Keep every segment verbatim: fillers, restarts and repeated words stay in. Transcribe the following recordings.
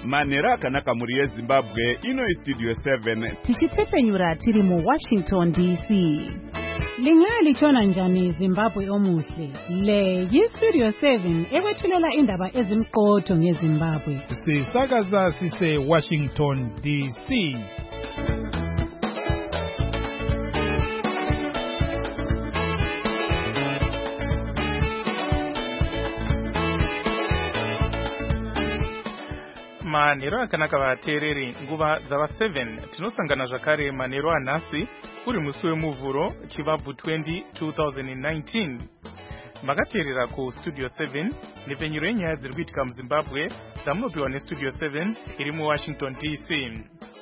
manhero akanaka muri yezimbabwe. Ino istudio seven tichitsepenyura tiri mu Washington D C. Lingalitshona njani Zimbabwe omuhle? Le yistudio seven ekwethulela indaba ezimqotho ngeZimbabwe. Sisakaza sise Washington D C. Manhero akanaka vateereri, nguva dzava seven tinosangana zvakare manhero anhasi uri musi wemuvhuro chivabvu twenty twenty nineteen. Makateerera ku studio seven nepfenyuro yenyaya dziri kuitika muZimbabwe dzamunopiwa nestudio seven iri mu Washington D C.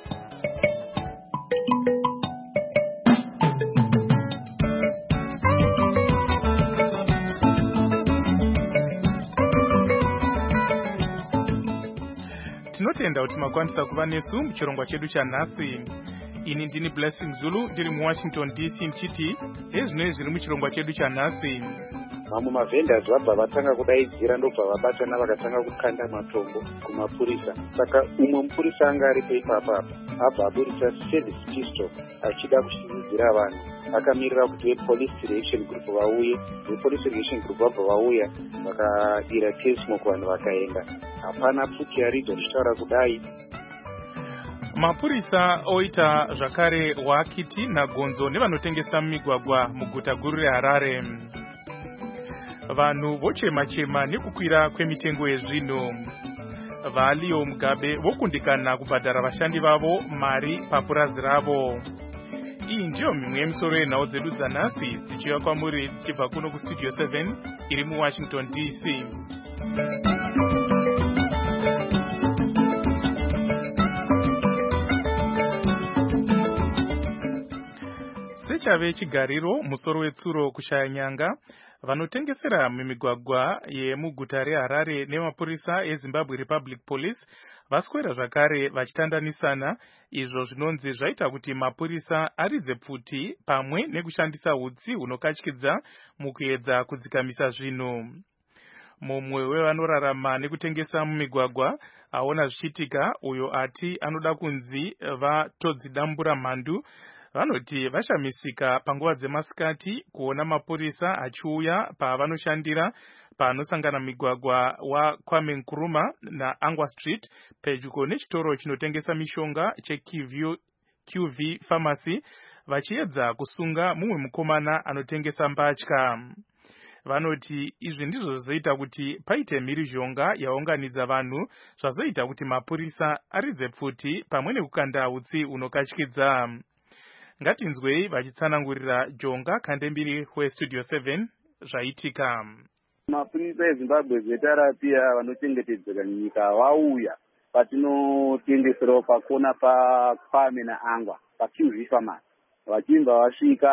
Tinotenda kuti makwanisa kuva nesu muchirongwa chedu chanhasi. Ini ndini Blessing Zulu ndiri mu Washington D C ndichiti ezvino zviri muchirongwa chedu chanhasi. Mamwe mavhendors vabva vatanga kudaidzira ndobva vabatana vakatanga kukanda matombo kumapurisa. Saka umwe mupurisa anga aripo ipapa abva aburisa service pistol achida kushinidzira vanhu. Akamirira kuti police reaction group vauye. Police reaction group vabva vauya vakadira case smoke vanhu vakaenda. Hapana futi yaridza kushtaura kudai. Mapurisa oita zvakare waakiti nagonzo nevanotengesa mumigwagwa muguta guru reHarare. Vanhu vochema-chema nekukwira kwemitengo yezvinhu. Valiyo Mugabe vokundikana kubhadhara vashandi vavo mari papurazi ravo. Iyi ndiyo mimwe yemisoro yenhau dzedu dzanhasi dzichiuya kwamuri dzichibva kuno kustudio seven iri mu Washington D C. Sechave chigariro musoro wetsuro kushaya nyanga, vanotengesera mumigwagwa yemuguta reHarare nemapurisa eZimbabwe Republic Police vaswera zvakare vachitandanisana, izvo zvinonzi zvaita kuti mapurisa aridze pfuti pamwe nekushandisa hutsi hunokatyidza mukuedza kudzikamisa zvinhu. Mumwe wevanorarama nekutengesa mumigwagwa aona zvichitika, uyo ati anoda kunzi vatodzidambura mhandu. Vanoti vashamisika panguva dzemasikati kuona mapurisa achiuya pavanoshandira panosangana migwagwa wa Kwame Nkrumah naAngwa Street pedyo nechitoro chinotengesa mishonga cheQ V Pharmacy vachiedza kusunga mumwe mukomana anotengesa mbatya. Vanoti izvi ndizvo zvoita kuti paite mhirizhonga yaunganidza vanhu, zvazoita kuti mapurisa aridze pfuti pamwe nekukanda hutsi unokatyidza. Ngatinzwei vachitsanangurira Jonga Kandembiri westudio seven zvaitika. Mapurisa eZimbabwe zvetarapia vanochengetedzeka nyika vauya patinotengeserawo pakona paKwame naAngwa paQ V Pharmacy. Vachimba vasvika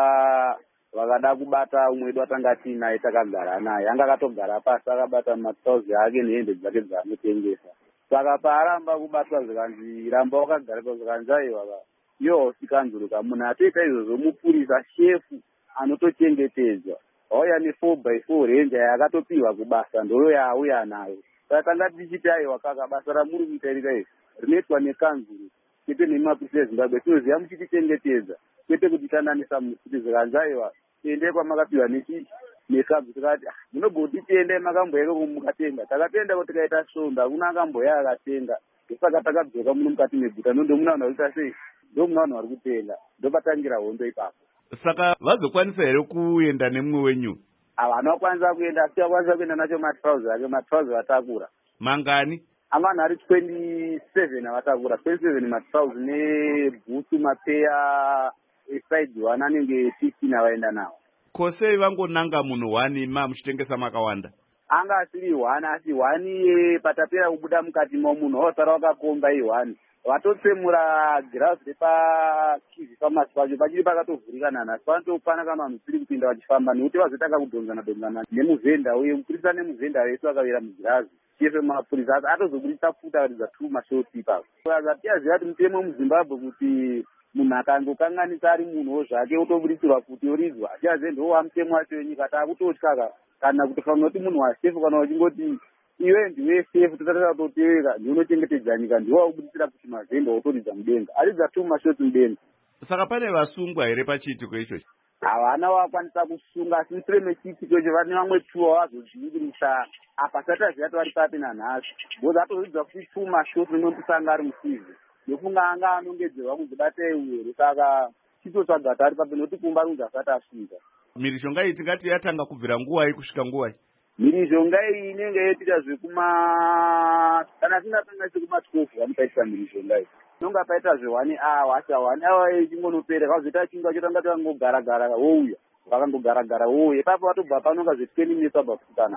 vakada kubata umwe wedu atanga tinaye takagara naye, anga akatogara pasi akabata matrauzi ake nehembe dzake dzaanotengesa. Saka paaramba kubatwa zvikanzi ramba wakagara zvikanzi aiwa yo sikanzuluka munhu atoita izvozvo mupurisa shefu anotochengetedzwa auya ne four by four renja yakatopiwa kubasa ndoyo yaauya nayo. Saka tanga tichiti aiwa kaka basa ramuri kuita iri kai rinoitwa nekanzuru kwete nemapurisa eZimbabwe, tinoziva muchitichengetedza kwete kutitandanisa mukuti zvikanzi aiwa tiende kwamakapiwa nechi nekanzu tikati munogoti tiende makamboyeka kumukatenga takatenda kuti tikaita svombe hakuna akamboya akatenga. Saka takadzoka muno mukati meguta ndo muna vanhu vakuita sei ndo muna vanhu vari kutenga ndopatangira hondo ipapo. Saka vazokwanisa here kuenda nemumwe wenyu? Havana vakwanisa kuenda, asi vakwanisa kuenda nacho matrauzi ake, matrauzi vatakura. Mangani? Amana ari twenty seven avatakura, twenty seven matrauzi nebhutsu mapeya eside one anenge fifteen avaenda nawo. Kosei vangonanga munhu one ma muchitengesa makawanda? Anga asiri one asi one ye patapera kubuda mukati momunhu osara wakakomba i one. Vatotsemura girauzi repaQ V Pharmacy pacho pachiri pakatovhurikana nhasi panotopana kana vanhu tiri kupinda vachifamba nekuti vazotanga kudhonzana dhonzana nemuvhenda uye mupurisa nemuvhenda vese vakavira mugirazi. Chefe mapurisa atozobudisa futa kuridza two mashoti ipapo. Tiyaziva kuti mutemo muZimbabwe kuti munhu akangokanganisa ari munhuwo zvake otobudisirwa futi oridzwa. Tiyazive ndowa mutemo wacho wenyika taakutotya kana kutofanira kuti munhu wasefu kana uchingoti iwe ndiwe safe totatata toteera ndiunochengetedza nyika ndiwe wakubudisira kuti mavhenda otoridza mudenga aridza tu mashoti mudenga. Saka pane vasungwa here pachiitiko ichochi? Havana vakwanisa kusunga asi mushure mechiitiko icho vane vamwe tuwa vazodzingirisa apa sataziva kuti vari papi nanhasi because atozodzwa kuti tu mashoti nomwe musanga ari musizi ndofunga anga anongedzerwa kuzobata iwere saka chitotsvaga ari papi nokuti kumba runzi asati asvika. Mhirishonga iyi tingati yatanga kubvira nguwai kusvika nguwai? Mhirishonga iyi inenge yaitira zvekuma kana tingatanga sekuma twelve vanopaitisa mhirishonga iyi inonga paita zvewani awa asi awani awa ichingonopera kazoita chingwa chotanga takangogaragara wouya vakangogaragara wouya ipapo vatobva panonga zvetwenty minutes abva kusikana.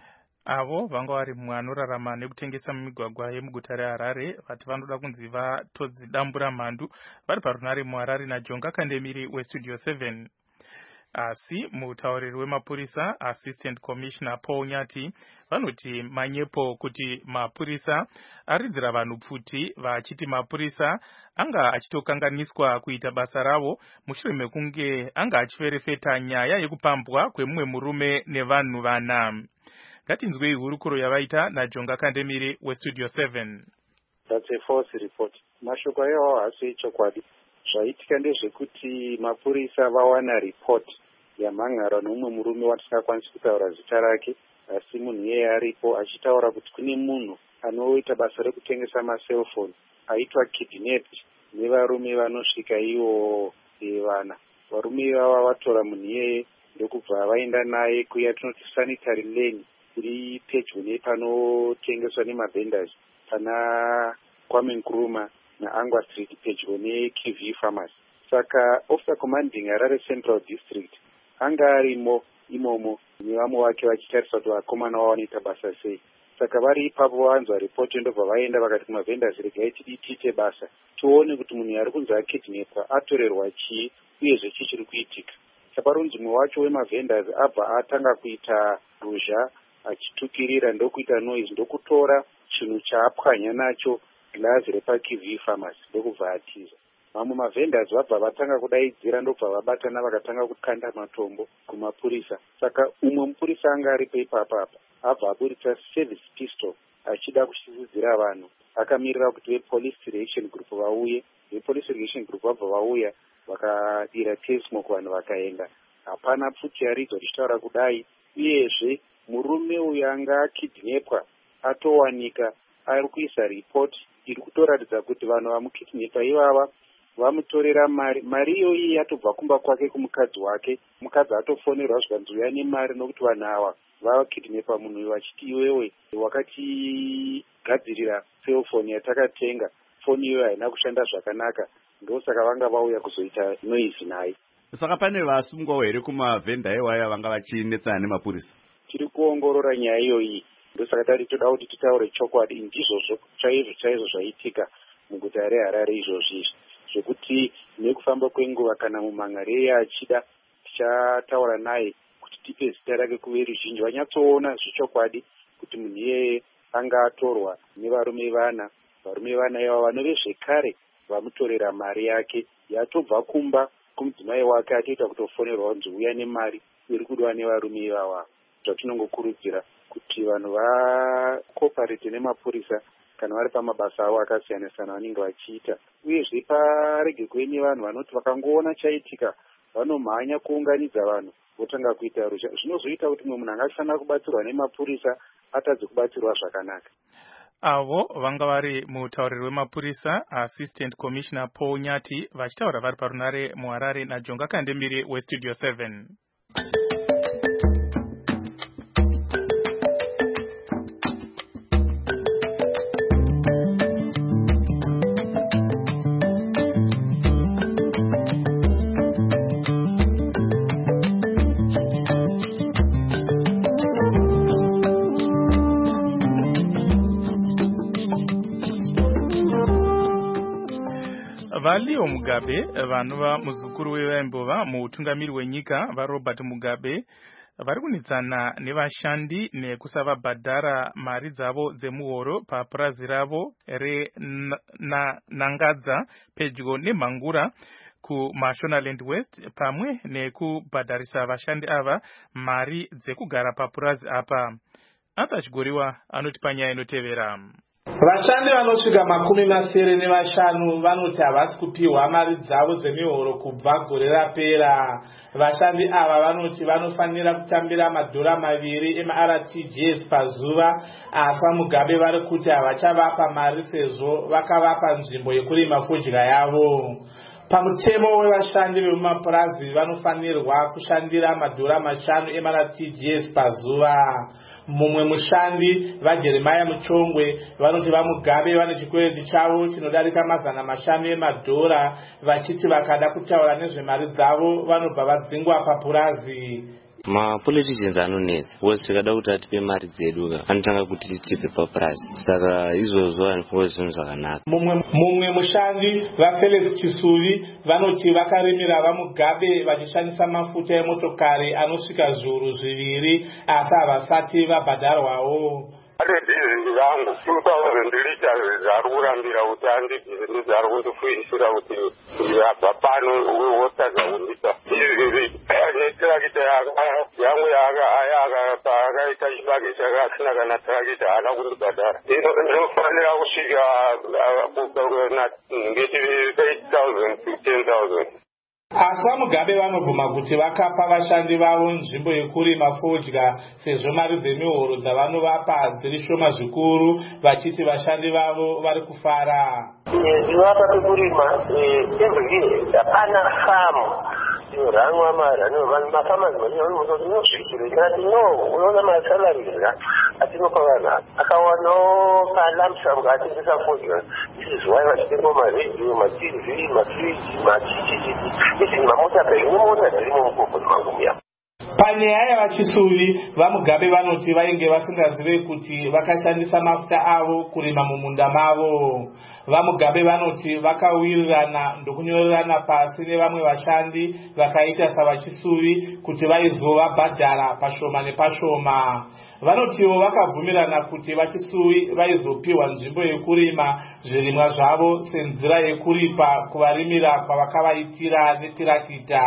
Avo vanga vari mumwe anorarama nekutengesa mumigwagwa yemuguta reHarare vati vanoda kunzi vatodzidambura mhandu vari parunare muHarare naJonga Kandemiri westudio seven. Asi mutauriri wemapurisa Assistant Commissioner Paul Nyati vanoti manyepo kuti mapurisa aridzira vanhu pfuti vachiti mapurisa anga achitokanganiswa kuita basa ravo mushure mekunge anga achiferefeta nyaya yekupambwa kwemumwe murume nevanhu vana. Ngatinzwei hurukuro yavaita naJonga Kandemiri westudio seven. That's a false report. Mashoko ayo haasi chokwadi. Zvaitika ndezvekuti mapurisa vawana report yamhangara nomumwe murume watisingakwanisi kutaura zita rake asi munhu iyeye aripo achitaura kuti kune munhu anoita basa rekutengesa maselfoni aitwa kidnapped nevarume vanosvika ivo vana. Varume ivava vatora munhu iyeye ndokubva vaenda naye kuya tinoti sanitary lane iri pedyo nepanotengeswa nemavhendors pana Kwame Nkrumah naAngwa Street pedyo neK V Pharmacy. Saka officer commanding Harare Central District anga arimo imomo nevamwe vake vachitarisa kuti vakomana vavo vanoita basa sei. Saka vari ipapo vanzwa ripoti ndobva vaenda vakati kumavhendors regai tidi tiite basa tione kuti munhu ari kunzi akidnapwa atorerwa chii uyezve chii chiri kuitika. Saparunzi mumwe wacho wemavhendors abva atanga kuita ruzha achitukirira ndokuita noise ndokutora chinhu chaapwanya nacho glazi repaK V Pharmacy ndokubva atiza. Vamwe mavhendors vabva vatanga kudaidzira ndobva vabatana vakatanga kukanda matombo kumapurisa. Saka umwe mupurisa anga aripo ipapa apa abva aburitsa service pistol achida kushisidzira vanhu. Akamirira kuti vepolice reaction group vauye. Vepolice reaction group vabva vauya vakadira tesmo kuvanhu vakaenda. Hapana pfuti yaridzo richitaura kudai. Uyezve murume uyu anga akidnapwa atowanika ari kuisa report iri kutoratidza kuti vanhu vamukidnapa ivava vamutorera mari. Mari iyoyi yatobva kumba kwake kumukadzi wake. Mukadzi atofonerwa zvikanzi uya nemari nokuti vanhu ava vakidnapa munhu uyu vachiti iwewe wakatigadzirira cellphone yatakatenga, foni iyoyo haina kushanda zvakanaka, ndosaka vanga vauya kuzoita noise naye. Saka pane vasungwawo here kumavhenda iwaya vanga vachinetsana nemapurisa? Tiri kuongorora nyaya iyoyi ndosaka tari toda kuti titaure chokwadi ndizvozvo chaizvo chaizvo zvaitika muguta reHarare izvozvi zvekuti nekufamba kwenguva kana mumhanhare iye achida tichataura naye kuti tipe zita rake kuveruzhinji vanyatsoona zvechokwadi kuti munhu iyeye anga atorwa nevarume vana. Varume vana iva vanove zvekare vamutorera mari yake yatobva kumba kumudzimai wake atoita kutofonerwa kunzi uya nemari iri kudwa nevarume ivava. Zvatinongokurudzira kuti vanhu vakoparete nemapurisa kana vari pamabasa avo akasiyana-siyana vanenge vachiita. Uyezve parege kuine vanhu vanoti vakangoona chaitika vanomhanya kuunganidza vanhu votanga kuita rusha. Zvinozoita kuti mumwe munhu angafanira kubatsirwa nemapurisa atadze kubatsirwa zvakanaka. Avo vanga vari mutauriri wemapurisa Assistant Commissioner Paul Nyati vachitaura vari parunare muHarare naJonga Kandemiri westudio seven. Valio Mugabe vanova muzukuru wevaimbova muutungamiri wenyika vaRobert Mugabe vari kunetsana nevashandi nekusavabhadhara mari dzavo dzemuhoro papurazi ravo renangadza pedyo nemhangura kuMashonaland West pamwe nekubhadharisa vashandi ava mari dzekugara papurazi apa. Arthur Chigoriwa anoti panyaya inotevera. Vashandi vanosvika makumi masere nevashanu vanoti havasi kupiwa mari dzavo dzemihoro kubva gore rapera. Vashandi ava vanoti vanofanira kutambira madhora maviri ema-R T G S pazuva, asi Mugabe vari kuti havachavapa mari sezvo vakavapa nzvimbo yekurima fodya yavo. Pamutemo wevashandi vemumapurazi vanofanirwa kushandira madhora mashanu ema-R T G S pazuva. Mumwe mushandi vaJeremiah Muchongwe vanoti vaMugabe vane chikwereti chavo chinodarika mazana mashanu emadhora, vachiti vakada kutaura nezvemari dzavo vanobva vadzingwa papurazi. Ma politicians anonetsa because tikada kuti atipe mari dzedu ka anotanga kuti tipe papurazi, saka izvozvo anofo zvinhu zvakanaka. Mumwe mumwe mushandi vaFelix Chisuvi vanoti vakarimira vaMugabe vachishandisa mafuta emotokari anosvika zviuru zviviri asi havasati vabhadharwawo. Adedizini zangu two thousand liters zari kurambira kuti andidizini zari kundifuisira kuti yabva pano wotadza kundita izvi netirakita yangu akaita chibage chakasina kana tirakita haana kundibhadhara. Inofanira kusvika ngeti eight thousand to ten thousand. Asi Mugabe vanobvuma kuti vakapa vashandi vavo nzvimbo yekurima fodya sezvo mari dzemihoro dzavanovapa dziri shoma zvikuru, vachiti vashandi vavo vari kufara. Ndivapa pekurima every hapana famu ranwa mara vanhu mafamazi vanosvikire kati no unoona masalariza atinopa vanhu akawanawo kalamsam atengesa fodya. This is why vachitengo maredio, matv, mafriji, machichichiti izvi mamota pei nemota dzirimo mukoko manguya. Panyaya yavaChisuvi vaMugabe vanoti vainge vasingazive kuti vakashandisa mafuta avo kurima mumunda mavo. VaMugabe vanoti vakawirirana ndokunyorerana pasi nevamwe vashandi vakaita savaChisuvi kuti vaizovabhadhara pashoma nepashoma. Vanotiwo vakabvumirana kuti vaChisuvi vaizopiwa nzvimbo yekurima zvirimwa zvavo senzira yekuripa kuvarimira kwavakavaitira netirakita.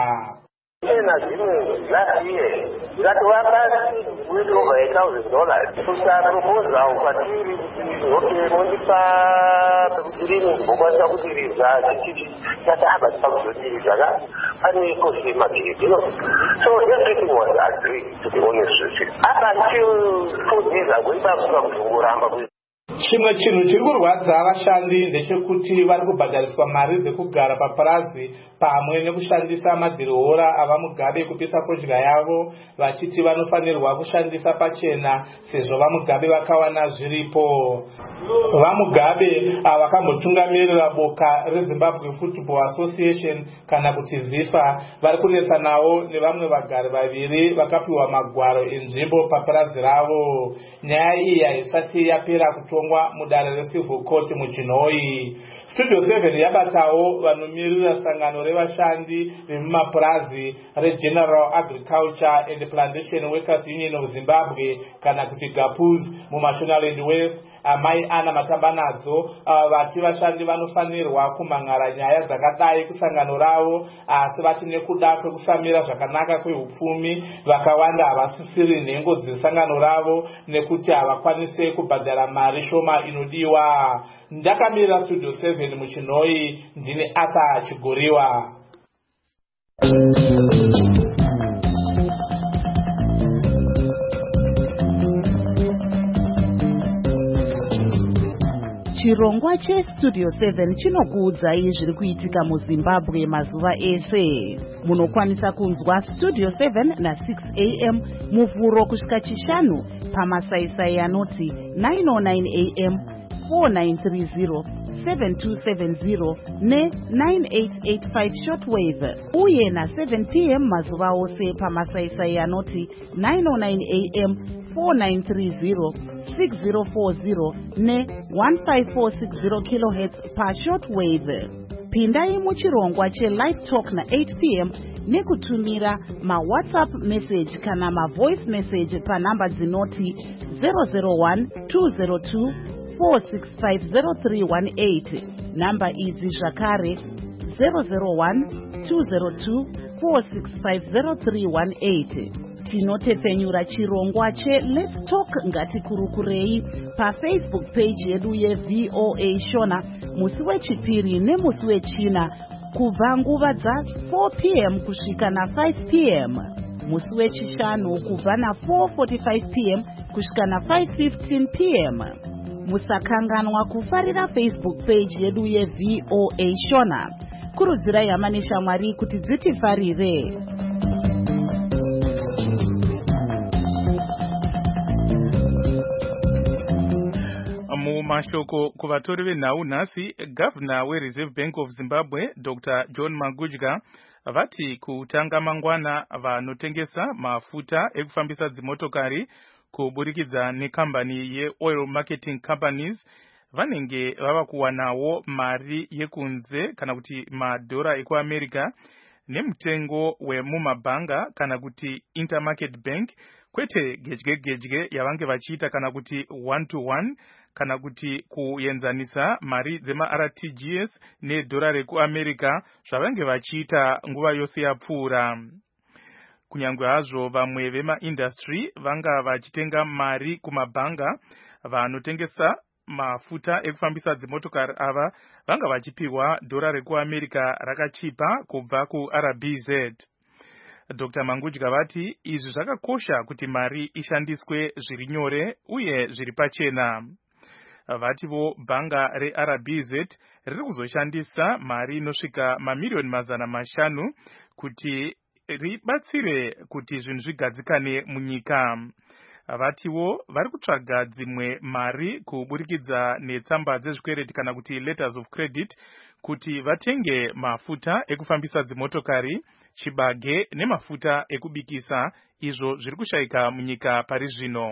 Ena zvimwe last year ngatovapa with over eight thousand dollars kusara mukuza ukwatiri kuti mundipa pekutirimi mukwanisa kutiriza chichichi chataba pakuzotiriza ka pane kosi mabhiri you know. So everything was agreed, to be honest with you. Up until four days ago ibakuka kuzongoramba. Chimwe chinhu chiri kurwadza vashandi ndechekuti vari kubhadhariswa mari dzekugara papurazi pamwe nekushandisa madhirihora avaMugabe kupisa fodya yavo, vachiti vanofanirwa kushandisa pachena sezvo vaMugabe vakawana zviripo. VaMugabe avakambotungamirira boka reZimbabwe Football Association kana kuti ZIFA vari kunetsanawo nevamwe vagari vaviri vakapiwa magwaro enzvimbo papurazi ravo. Nyaya iyi haisati yapera kutongwa mudare reCivil Court muChinhoyi. Studio seven yabatawo vanomiririra sangano revashandi vemumapurazi reGeneral Agriculture and Plantation Workers Union of Zimbabwe kana kuti GAPUZ muMashonaland West, Amai Ana Matambanadzo. Vati vashandi vanofanirwa kumhangara nyaya dzakadai kusangano ravo, asi vati nekuda kwekusamira zvakanaka kwehupfumi vakawanda havasisiri nhengo dzesangano ravo nekuti havakwanise kubhadhara mari shoma inodiwa. Ndakamira Studio seven muChinhoyi, ndine Arthur Chigoriwa. Chirongwa cheStudio seven chinokuudzai zviri kuitika muZimbabwe mazuva ese. Munokwanisa kunzwa Studio seven na six a m muvhuro kusvika chishanu pamasaisai anoti nine oh nine a m, four nine three zero, seven two seven zero ne nine eight eight five shortwave, uye na seven p m mazuva ose pamasaisai anoti nine oh nine a m, four nine three zero, six zero four zero ne one five four six zero kilohertz pa shortwave. Pindai muchirongwa cheLive Talk na eight p m nekutumira ma WhatsApp message kana ma voice message pa namba dzinoti zero zero one two zero two four six five zero three one eight. Namba idzi zvakare zero zero one two zero two four six five zero three one eight. tinotepfenyura chirongwa cheLet's Talk Ngatikurukurei pafacebook page yedu yeVOA Shona musi wechipiri nemusi wechina kubva nguva dza four p m kusvika na five p m musi wechishanu kubva na four forty-five p m kusvika na five fifteen p m musakanganwa kufarira Facebook page yedu yeVOA Shona. Kurudzirai hama neshamwari kuti dzitifarire. Mumashoko kuvatori venhau nhasi, Governor weReserve Bank of Zimbabwe Doctor John Magudya vati kutanga mangwana vanotengesa mafuta ekufambisa dzimotokari kuburikidza nekambani yeOil Marketing Companies vanenge vava kuwanawo mari yekunze kana kuti madhora ekuAmerica nemutengo wemumabhanga kana kuti intermarket bank kwete gedye gedye yavange vachiita kana kuti one to one kana kuti kuenzanisa mari dzema-R T G S nedhora rekuAmerica zvavange vachiita nguva yose yapfuura. Kunyangwe hazvo vamwe vema-industry vanga vachitenga mari kumabhanga, vanotengesa mafuta ekufambisa dzimotokari ava vanga vachipiwa dhora rekuAmerica rakachipa kubva kuR B Z. Doctor Magudya vati izvi zvakakosha kuti mari ishandiswe zviri nyore uye zviri pachena. Vativo bhanga reR B Z riri kuzoshandisa mari inosvika mamiliyoni mazana mashanu kuti ribatsire kuti zvinhu zvigadzikane munyika. Vativo vari kutsvaga dzimwe mari kuburikidza netsamba dzezvikwereti kana kuti letters of credit kuti vatenge mafuta ekufambisa dzimotokari, chibage nemafuta ekubikisa, izvo zviri kushaika munyika pari zvino.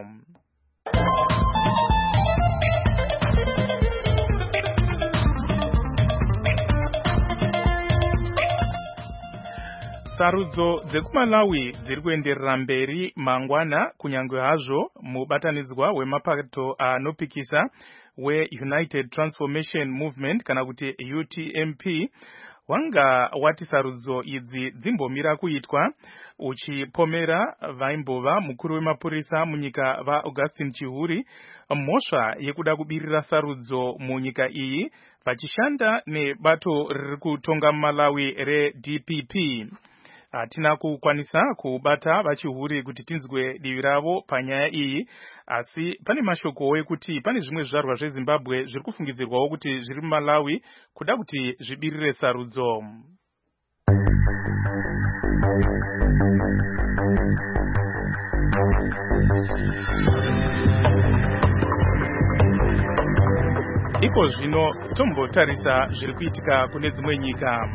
Sarudzo dzekuMalawi dziri kuenderera mberi mangwana kunyangwe hazvo mubatanidzwa wemapato anopikisa weUnited Transformation Movement kana kuti U T M P wanga wati sarudzo idzi dzimbomira kuitwa uchipomera vaimbova mukuru wemapurisa munyika vaAugustine Chihuri mhosva yekuda kubirira sarudzo munyika iyi vachishanda nebato riri kutonga Malawi reD P P. Hatina kukwanisa kubata vaChihuri kuti tinzwe divi ravo panyaya iyi, asi pane mashoko ekuti pane zvimwe zvizvarwa zveZimbabwe zviri kufungidzirwawo kuti zviri muMalawi kuda kuti zvibirire sarudzo. Iko zvino tombotarisa zviri kuitika kune dzimwe nyika.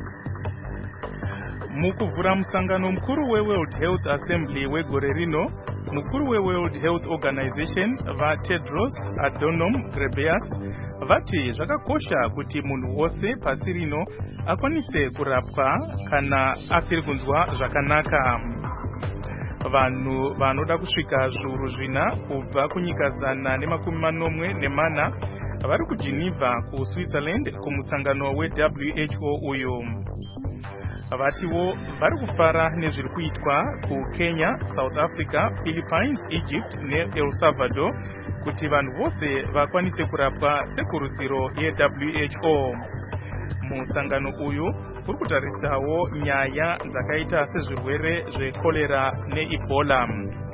Mukuvhura musangano mukuru weWorld Health Assembly wegore rino, mukuru weWorld Health Organization vaTedros Adhanom Ghebreyesus vati zvakakosha kuti munhu wose pasi rino akwanise kurapwa kana asiri kunzwa zvakanaka. Vanhu vanoda kusvika zviuru zvina kubva kunyika zana nemakumi manomwe nemana vari kuGeneva kuSwitzerland kumusangano weW H O uyu. Vativo vari kufara nezviri kuitwa kuKenya, South Africa, Philippines, Egypt neEl Salvador kuti vanhu vose vakwanise kurapwa sekurudziro yeW H O. Musangano uyu uri kutarisawo nyaya dzakaita sezvirwere zvekolera neEbola.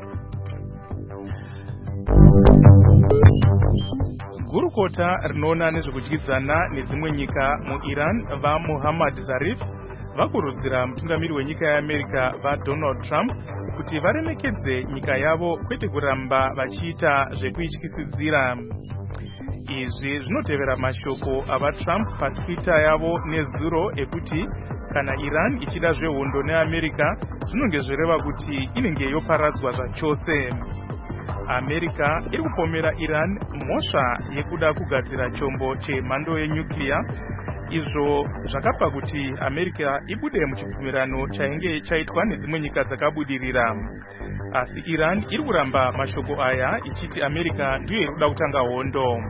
Gurukota rinoona nezvekudyidzana nedzimwe nyika muIran vaMuhammad Zarif vakurudzira mutungamiri wenyika yeAmerica vaDonald Trump kuti varemekedze nyika yavo kwete kuramba vachiita zvekuityisidzira. Izvi zvinotevera mashoko avaTrump paTwitter yavo nezuro ekuti kana Iran ichida zvehondo neAmerica zvinonge zvireva kuti inenge yoparadzwa zvachose. America iri kupomera Iran mhosva yekuda kugadzira chombo chemhando yenyuklia, izvo zvakapa kuti America ibude muchibvumirano chainge chaitwa nedzimwe nyika dzakabudirira. Asi Iran iri kuramba mashoko aya ichiti America ndiyo iri kuda kutanga hondo.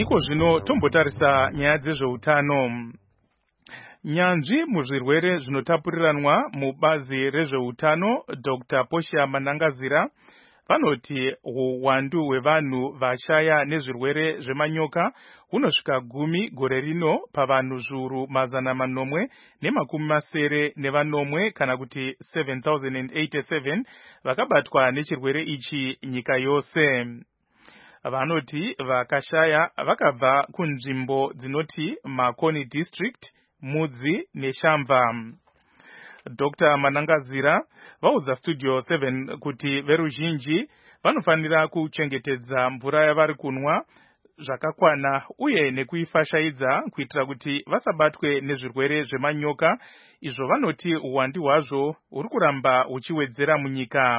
iko zvino tombotarisa nyaya dzezveutano. Nyanzvi muzvirwere zvinotapuriranwa mubazi rezveutano Doctor Posha Manangazira vanoti uwandu hwevanhu vashaya nezvirwere zvemanyoka hunosvika gumi gore rino pavanhu zviuru mazana manomwe nemakumi masere nevanomwe kana kuti seven thousand eighty-seven vakabatwa nechirwere ichi nyika yose. Vanoti vakashaya vakabva kunzvimbo dzinoti Makoni District, Mudzi neShamva. Doctor Manangazira vaudza Studio seven kuti veruzhinji vanofanira kuchengetedza mvura yavari kunwa zvakakwana uye nekuifashaidza kuitira kuti vasabatwe nezvirwere zvemanyoka izvo vanoti uwandi hwazvo huri kuramba huchiwedzera munyika.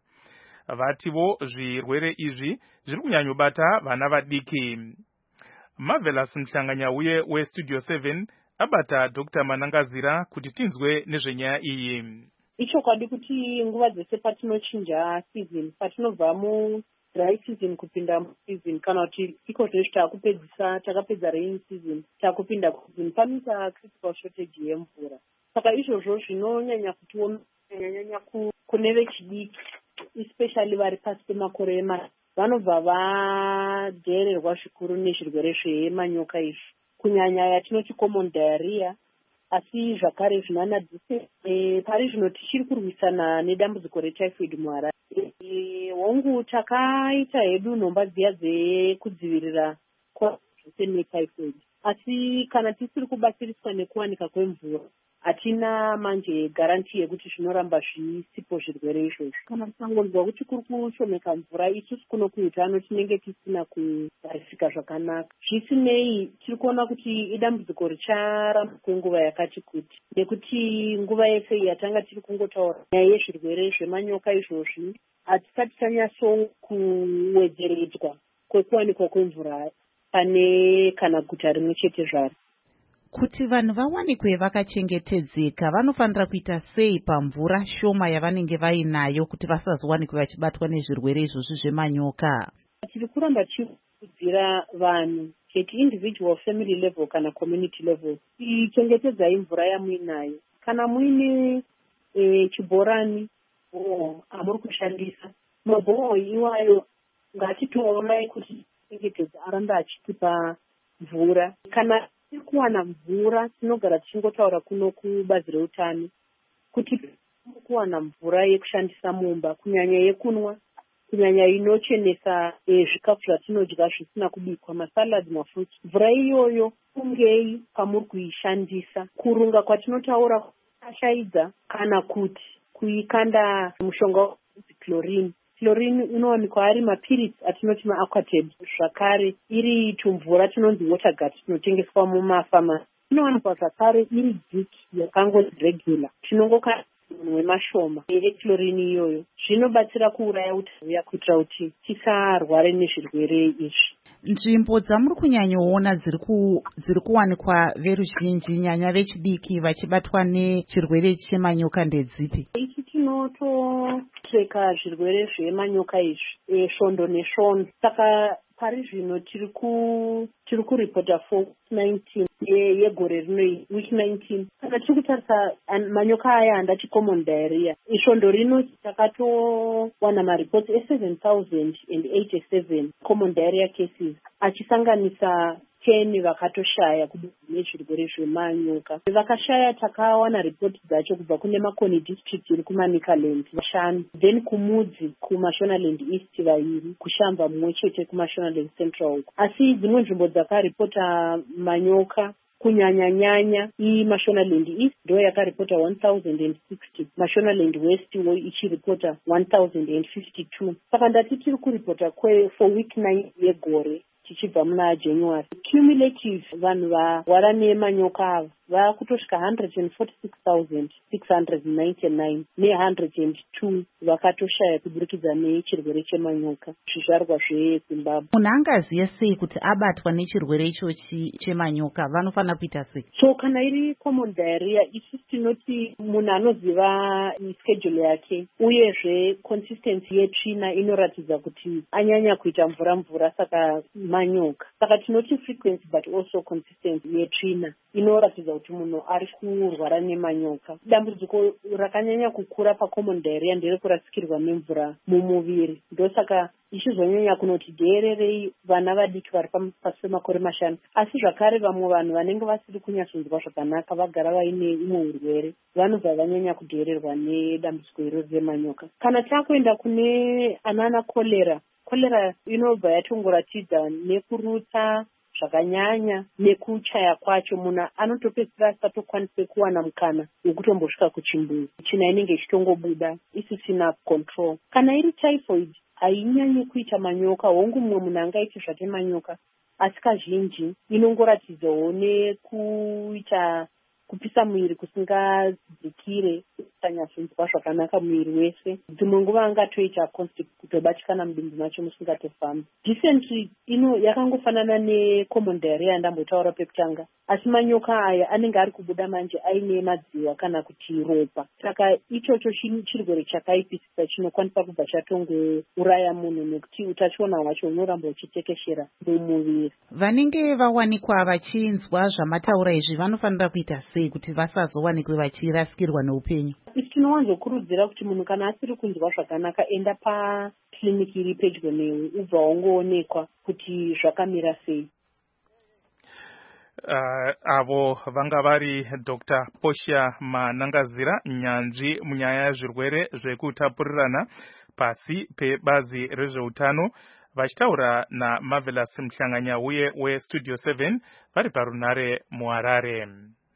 Vativo zvirwere izvi zviri kunyanyobata vana vadiki. Marvelous Mhlanganyauye weStudio seven abata Doctor Manangazira kuti tinzwe nezvenyaya iyi. Ichokwadi kuti nguva dzese patinochinja season, patinobva mu dry season kupinda mu season, kana kuti iko zveshe takupedzisa takapedza rain season takupinda season, panoita critical shortage yemvura. Saka izvozvo zvinonyanya kutiona nyanya kune vechidiki, especially vari pasi pemakore ema vanobva vadhererwa zvikuru nezvirwere zvemanyoka izvi, kunyanya yatinoti common diarrhea, asi zvakare zvinanadzise e, pari zvino tichiri kurwisana nedambudziko retyphoid muHarare. E, hongu takaita hedu nhomba dziya dzekudzivirira zvese netyphoid, asi kana tisiri kubatsiriswa nekuwanika kwemvura hatina manje garanti yekuti zvinoramba zvisipo zvirwere izvozvo. Kana tisangonzwa kuti kuri kushomeka mvura, isusu kuno kuutano tinenge tisina kugarisika zvakanaka. Zvisinei tiri kuona kuti idambudziko richaramba kwenguva yakati kuti, nekuti nguva yese yatanga tiri kungotaura nyaya yezvirwere zvemanyoka izvozvi hatisati tanyatso kuwedzeredzwa kwekuwanikwa kwemvura pane kana guta rimwe chete zvaro. Kuti vanhu vawanikwe vakachengetedzeka vanofanira kuita sei pamvura shoma yavanenge vainayo kuti vasazowanikwe vachibatwa nezvirwere izvozvi zvemanyoka? Tiri kuramba tichikurudzira vanhu at individual family level kana community level, ichengetedzai mvura yamuinayo. Kana muine e, chibhorani oh, amuri kushandisa mabhoho iwayo, ngatitoonai kuti chengetedza aramba achitipa mvura. Kana kuwana mvura tinogara tichingotaura kuno kubazi reutano kuti kuwana mvura yekushandisa mumba, kunyanya yekunwa, kunyanya inochenesa e, zvikafu zvatinodya zvisina kubikwa, masalad, mafruits. Mvura iyoyo kungei pamuri kuishandisa, kurunga kwatinotaura kushaidza kana kuti kuikanda mushonga chlorine. Chlorine unowanikwa ari mapirits atinoti maaquatabs, zvakare iri tumvura tinonzi water gut tunotengeswa mumafamasi. Inowanikwa zvakare iri diki yakangozi regular, tinongokana munhu wemashoma echlorine iyoyo. Zvinobatsira kuuraya utaruya kuitira kuti tisarware nezvirwere izvi. Nzvimbo dzamuri kunyanyoona dziri kuwanikwa veruzhinji nyanya vechidiki vachibatwa nechirwere chemanyoka ndedzipi? Ichi tinototreka zvirwere zvemanyoka izvi e, svondo nesvondo. Saka pari zvino tiri ku tiri kuripota for nineteen yegore rino week nineteen. Kana tiri kutarisa manyoka aya andati common diarrhea, isvondo rino takatowana maripoti e-seven thousand eighty-seven common diarrhea cases, achisanganisa ten vakatoshaya nezvirwere zvemanyoka. Vakashaya takawana ripoti dzacho kubva kune Makoni District iri kuManicaland vashanu, then kuMudzi kuMashonaland East vairi, kuShamva mumwe chete kuMashonaland Central. Asi dzimwe nzvimbo dzakaripota manyoka kunyanya-nyanya iMashonaland East ndo yakaripota one thousand sixty, Mashonaland West wo ichiripota one thousand fifty-two. Saka ndati tiri kuripota kwe for week nine yegore tichibva muna January. Cumulative vanhu varwara nemanyoka ava vakutosvika one hundred forty-six thousand six hundred ninety-nine ne one hundred two vakatoshaya kuburikidza nechirwere chemanyoka zvizvarwa zvezimbabwe. Munhu angaziye sei kuti abatwa nechirwere ichochi chemanyoka vanofanira kuita sei? So kana iri common diarrhea isi tinoti munhu anoziva schedule yake uyezve consistency yetsvina inoratidza kuti anyanya kuita mvura mvura saka manyoka. Saka tinoti frequency but also consistency yetsvina inoratidza kuti munhu ari kurwara nemanyoka. Dambudziko rakanyanya kukura pacommon diarrhea nderekurasikirwa nemvura mumuviri. Ndosaka ichizonyanya kunoti dheererei vana vadiki vari pasi pemakore mashanu. Asi zvakare vamwe vanhu vanenge vasiri kunyatsonzwa zvakanaka vagara vaine imwe urwere vanobva vanyanya kudheererwa nedambudziko iroro remanyoka. Kana takuenda kune anana kolera, kolera inobva yatongoratidza nekurutsa zvakanyanya nekuchaya kwacho. Munhu anotopedzisira asatokwanise kuwana mukana wekutombosvika kuchimbuzi, tsvina inenge ichitongobuda isisina control. Kana iri typhoid hainyanyi kuita manyoka, hongu mumwe munhu angaiti zvake manyoka, asi kazhinji inongoratidzawo nekuita kupisa mwiri kusingadzikire, kusanyatsonzwa zvakanaka mwiri wese. Dzimwe nguva angatoita constrict, kutobatikana mudumbu macho musingatofambi. Dysentery ino yakangofanana necommon diarrhea yandambotaura pekutanga, asi manyoka aya anenge ari kubuda manje aine madziwa kana kuti ropa. Saka ichocho chirwere chakaipisisa chinokwanisa kubva chatongouraya munhu nekuti utachiona hwacho hunoramba huchitekeshera mumuviri. Vanenge vawanikwa vachinzwa zvamataura izvi vanofanira kuita sei kuti vasazowanikwe vachirasikirwa neupenyu? Isi tinowanzokurudzira kuti munhu kana asiri kunzwa zvakanaka enda pakiliniki iri pedyo newe ubva wangoonekwa kuti zvakamira sei. Uh, avo vanga vari Doctor Portia Manangazira, nyanzvi munyaya zvirwere zvekutapurirana pasi pebazi rezveutano, vachitaura naMarvelous Mhlanganya uye weStudio seven vari parunare muHarare.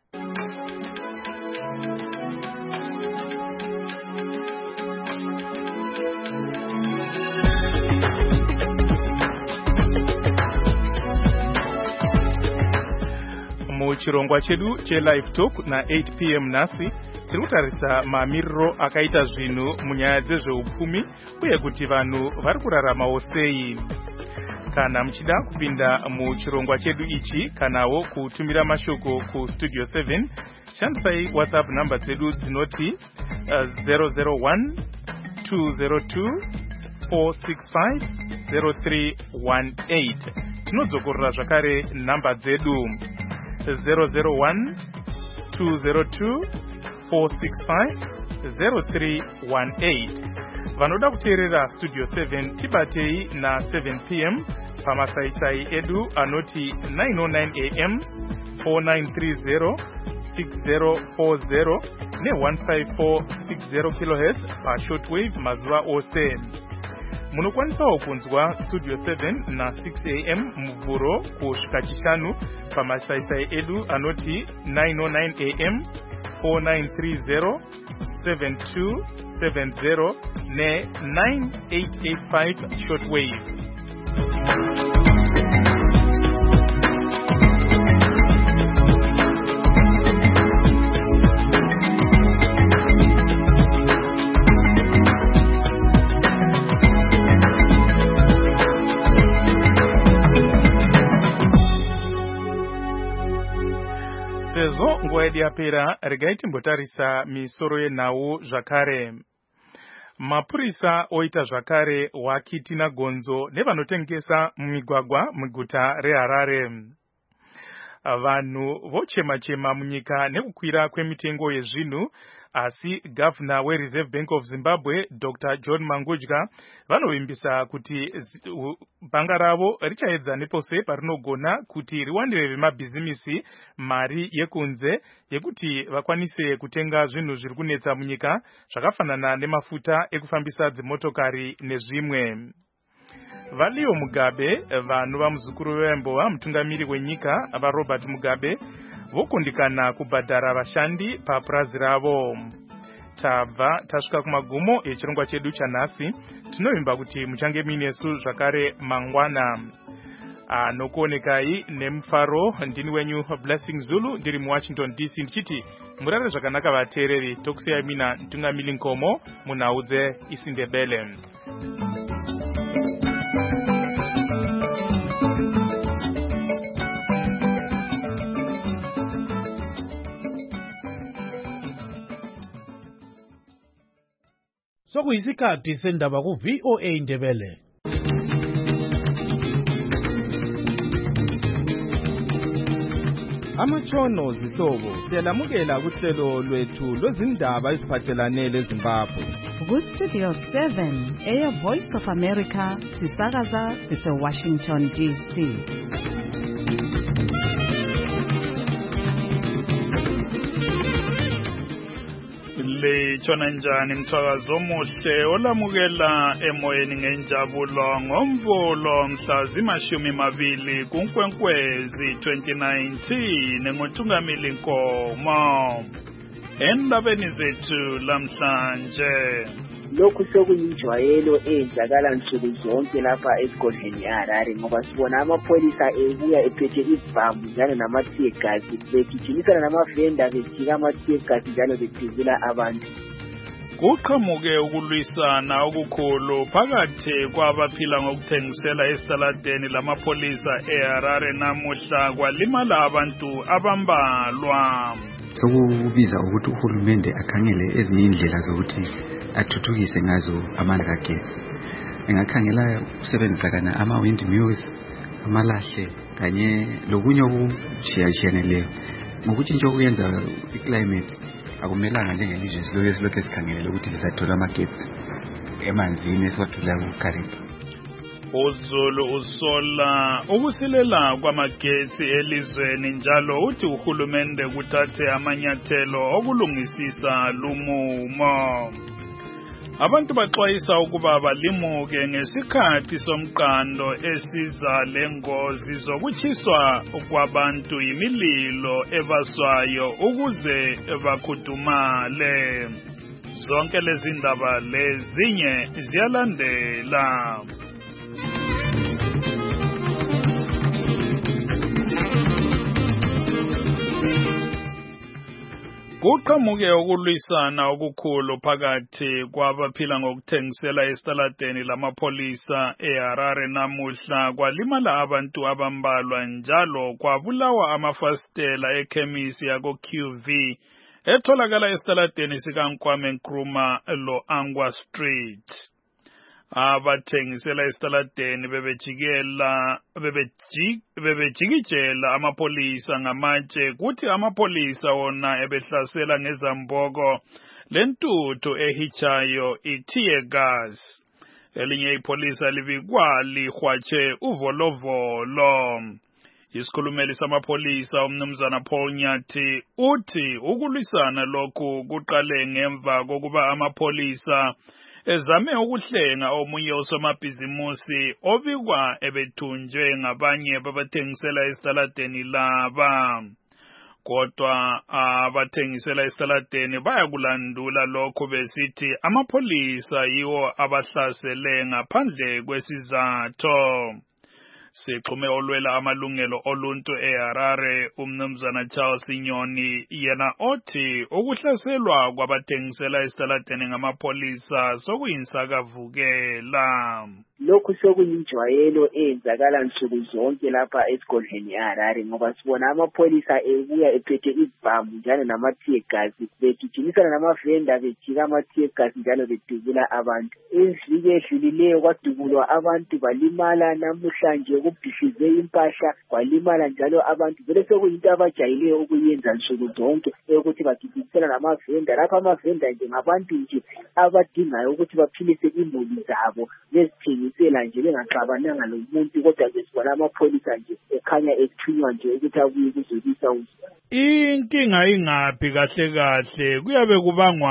Muchirongwa chedu che-Live Talk na eight p m nasi tiri kutarisa mamiriro akaita zvinhu munyaya dzezveupfumi uye kuti vanhu vari kuraramawo sei. Kana muchida kupinda muchirongwa chedu ichi kanawo kutumira mashoko kuStudio seven, shandisai WhatsApp number dzedu dzinoti uh, zero zero one two zero two four six five zero three one eight. Tinodzokorera zvakare namba dzedu zero zero one two zero two four six five zero three one eight. Vanoda kuteerera Studio seven tibatei na seven p m pamasaisai edu anoti nine oh nine a m four nine three zero six zero four zero ne one five four six zero kilohertz pa shortwave mazuva ose. Munokwanisawo kunzwa Studio seven na six a m muvhuro kusvika chishanu pamasaisai edu anoti nine oh nine a m four nine three zero seven two seven zero ne nine eight eight five shortwave. Sezvo nguva yedu yapera, regai timbotarisa misoro yenhau zvakare. Mapurisa oita zvakare wakitina gonzo nevanotengesa mumigwagwa muguta reHarare. Vanhu vochema-chema munyika nekukwira kwemitengo yezvinhu, asi gavana weReserve Bank of Zimbabwe Doctor John Mangudya vanovimbisa kuti bhanga ravo richaedza nepose parinogona kuti riwanire vemabhizimisi mari yekunze yekuti vakwanise kutenga zvinhu zviri kunetsa munyika zvakafanana nemafuta ekufambisa dzimotokari nezvimwe. Valiyo Mugabe, vanhu vamuzukuru vembowa mutungamiri wenyika vaRobert Mugabe vokundikana kubhadhara vashandi papurazi ravo. Tabva tasvika kumagumo echirongwa chedu chanhasi, tinovimba kuti muchange minesu zvakare mangwana. uh, nokuonekai nemufaro. Ndini wenyu Blessing Zulu ndiri muWashington D C ndichiti murare zvakanaka vateereri. Tokusiyai mina Ntungamili Nkomo munhau dzeIsindebele. Sokuyisikhathi sendaba ku V O A Ndebele. Amatshono zihlobo siyalamukela kuhlelo lwethu lwezindaba eziphathelane leZimbabwe. Ku Studio seven, Air Voice of America, sisakaza sise Washington D C. Litshona njani mthakazo omuhle olamukela emoyeni ngenjabulo ngomvulo mhla zimashumi mabili kuNkwenkwezi twenty nineteen ngoTungamili Nkomo. Endabeni zethu lamhlanje lokhu sokuyinjwayelo eyenzakala nsuku zonke lapha esigodleni eHarare ngoba sibona amapholisa ebuya ephethe izibhamu njalo namathiyegazi begijimisana namavenda bejika amathiyegazi njalo bedubula abantu. Kuqhamuke ukulwisana okukhulu phakathi kwabaphila ngokuthengisela esitaladeni lamapholisa eHarare namuhla kwalimala abantu abambalwa. Sokubiza ukuthi uhulumende akhangele ezinye indlela zokuthi athuthukise ngazo amandla kagesi. Engakhangela ukusebenzisa kana ama windmills, amalahle kanye lokunye okushiyashiyana ngokuthi nje okuyenza iclimate akumelanga njengelizwe silokhu silokhu sikhangele ukuthi sizathola amagesi emanzini esiwathola kuKariba. Uzulu usola ukusilela kwamagetsi elizweni njalo uthi uhulumende kuthathe amanyathelo okulungisisa lumumo. Abantu baxwayisa ukuba balimuke ngesikhathi somqando esiza lengozi zokutshiswa kwabantu imililo ebaswayo ukuze bakhudumale. Zonke lezi ndaba lezinye ziyalandela. Kuqhamuke ukulwisana okukhulu phakathi kwabaphila ngokuthengisela esitaladeni lamapholisa eHarare namuhla kwalimala abantu abambalwa njalo kwabulawa amafastela ekhemisi yako Q V etholakala esitaladeni sikaNkwame Nkrumah lo Angwa Street. Abathengisela esitaladeni bebejikela bebejikijela amapholisa ngamatshe kuthi amapholisa wona ebehlasela ngezamboko lentuthu ehichayo ithiye gas. Elinye ipholisa libikwa lihwatshe uvolovolo. Isikhulumeli samapholisa umnumzana Paul Nyathi uthi ukulwisana lokhu kuqale ngemva kokuba amapholisa ezame ukuhlenga omunye osomabhizimusi obikwa ebethunjwe ngabanye babathengisela esitaladeni laba. Kodwa abathengisela esitaladeni bayakulandula lokho besithi amapholisa yiwo abahlasele ngaphandle kwesizathu. Sixhume olwela amalungelo oluntu eHarare umnumzana Charles Nyoni yena othi ukuhlaselwa kwabathengisela esitaladeni ngamapholisa sokuyinsakavukela. Lokhu sokuyinjwayelo eyenzakala nsuku zonke lapha esigodleni eHarare ngoba sibona amapholisa ebuya ephethe izibhamu njalo namathiyegazi begijimisana namavenda bejika amathiyegazi njalo bedubula abantu. Iviki edlulileyo kwadubulwa abantu balimala namhlanje kubhishize impahla kwalimala njalo abantu vele sokuyinto abajayileyo ukuyenza nsuku zonke ukuthi bagijimisana namavenda lapha amavenda nje ngabantu nje abadingayo ukuthi baphilise imuli zabo bezithengisela nje bengaxabananga lomuntu kodwa besibona amapholisa nje ekhanya ethunywa nje ukuthi abuye kuzolisa uzulu. Inkinga ingaphi kahle kahle kuyabe kubangwani?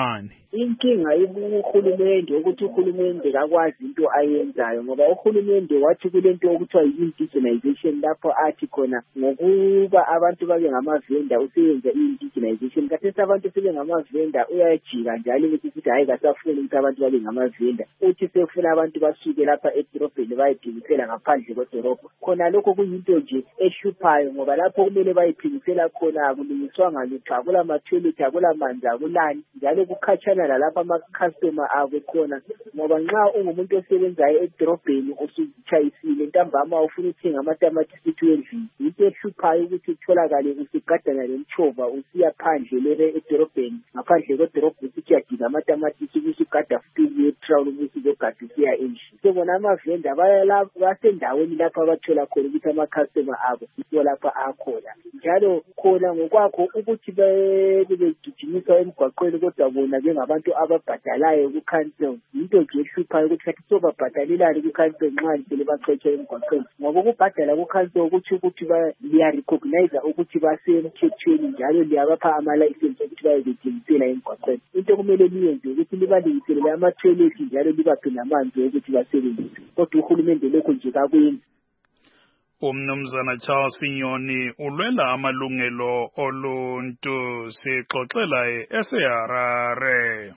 inkinga ibuhulumende ukuthi uhulumende akwazi into ayenzayo ngoba uhulumende wathi kulento okuthiwa yi-indigenization lapho athi khona ngokuba abantu babe ngamavenda useyenza i-indigenization kathesi abantu sebe ngamavenda uyajika njalo ukuthi ukuthi hayi kasafuni ukuthi abantu babe ngamavenda uthi sefuna abantu basuke lapha edorobheni bayiphingisela ngaphandle kwedorobho khona lokho kuyinto nje ehluphayo ngoba lapho kumele bayiphingisela khona akulungiswanga lutho akula mathoyilethi akula manzi akulani njalo kukhatshana lalapha ama-customer abo khona ngoba nxa ungumuntu osebenzayo edorobheni usutshayisile ntambama ufuna ukuthenga amatamatisi twelve yinto ehluphayo ukuthi utholakale usigadana lemtshova usiya phandle lere edorobheni ngaphandle kwedorobho usithi uyadinga amatamatisi ubusugada futhi etrawul ubusugada usiya endlini so bona amavenda basendaweni lapho abathola khona ukuthi ama-customer abo yikho lapha akhona njalo khona ngokwakho ukuthi begijimisa emgwaqweni kodwa bona bengabantu ababhadalayo ku-council yinto nje ehluphayo ukuthi kathi sobabhadalelani ku-council nxa lisele bachetsha emgwaqweni ngoba ukubhadala ku-council ukuthi ukuthi liyarecognize ukuthi basemthethweni njalo liyabapha amalayisensi ukuthi baye bethengisela emgwaqweni into kumele liyenze ukuthi libalungiselele amathoyilethi njalo libaphe namanzi ukuthi basebenzise kodwa uhulumende lokho nje kakwenzi. Umnumzana Charles Nyoni ulwela amalungelo oluntu sixoxela eseHarare.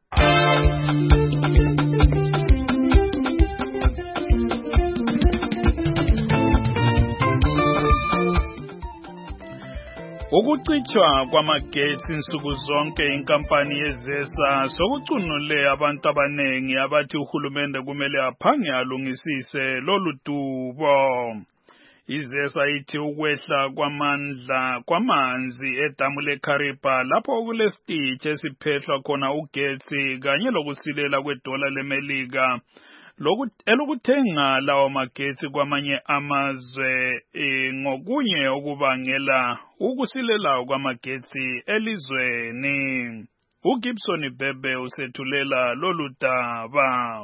Ukucitshwa kwamagetsi insuku zonke inkampani yezesa sokucunule abantu abanengi abathi uhulumende kumele aphange alungisise lolu dubo. Izesa ithi ukwehla kwamandla kwamanzi edamu leKariba lapho okulesitishi esiphehlwa khona ugetsi kanye lokusilela kwedola leMelika elokuthenga lawo magetsi kwamanye amazwe e, ngokunye okubangela ukusilela kwamagetsi elizweni. uGibson Bebe usethulela lolu daba.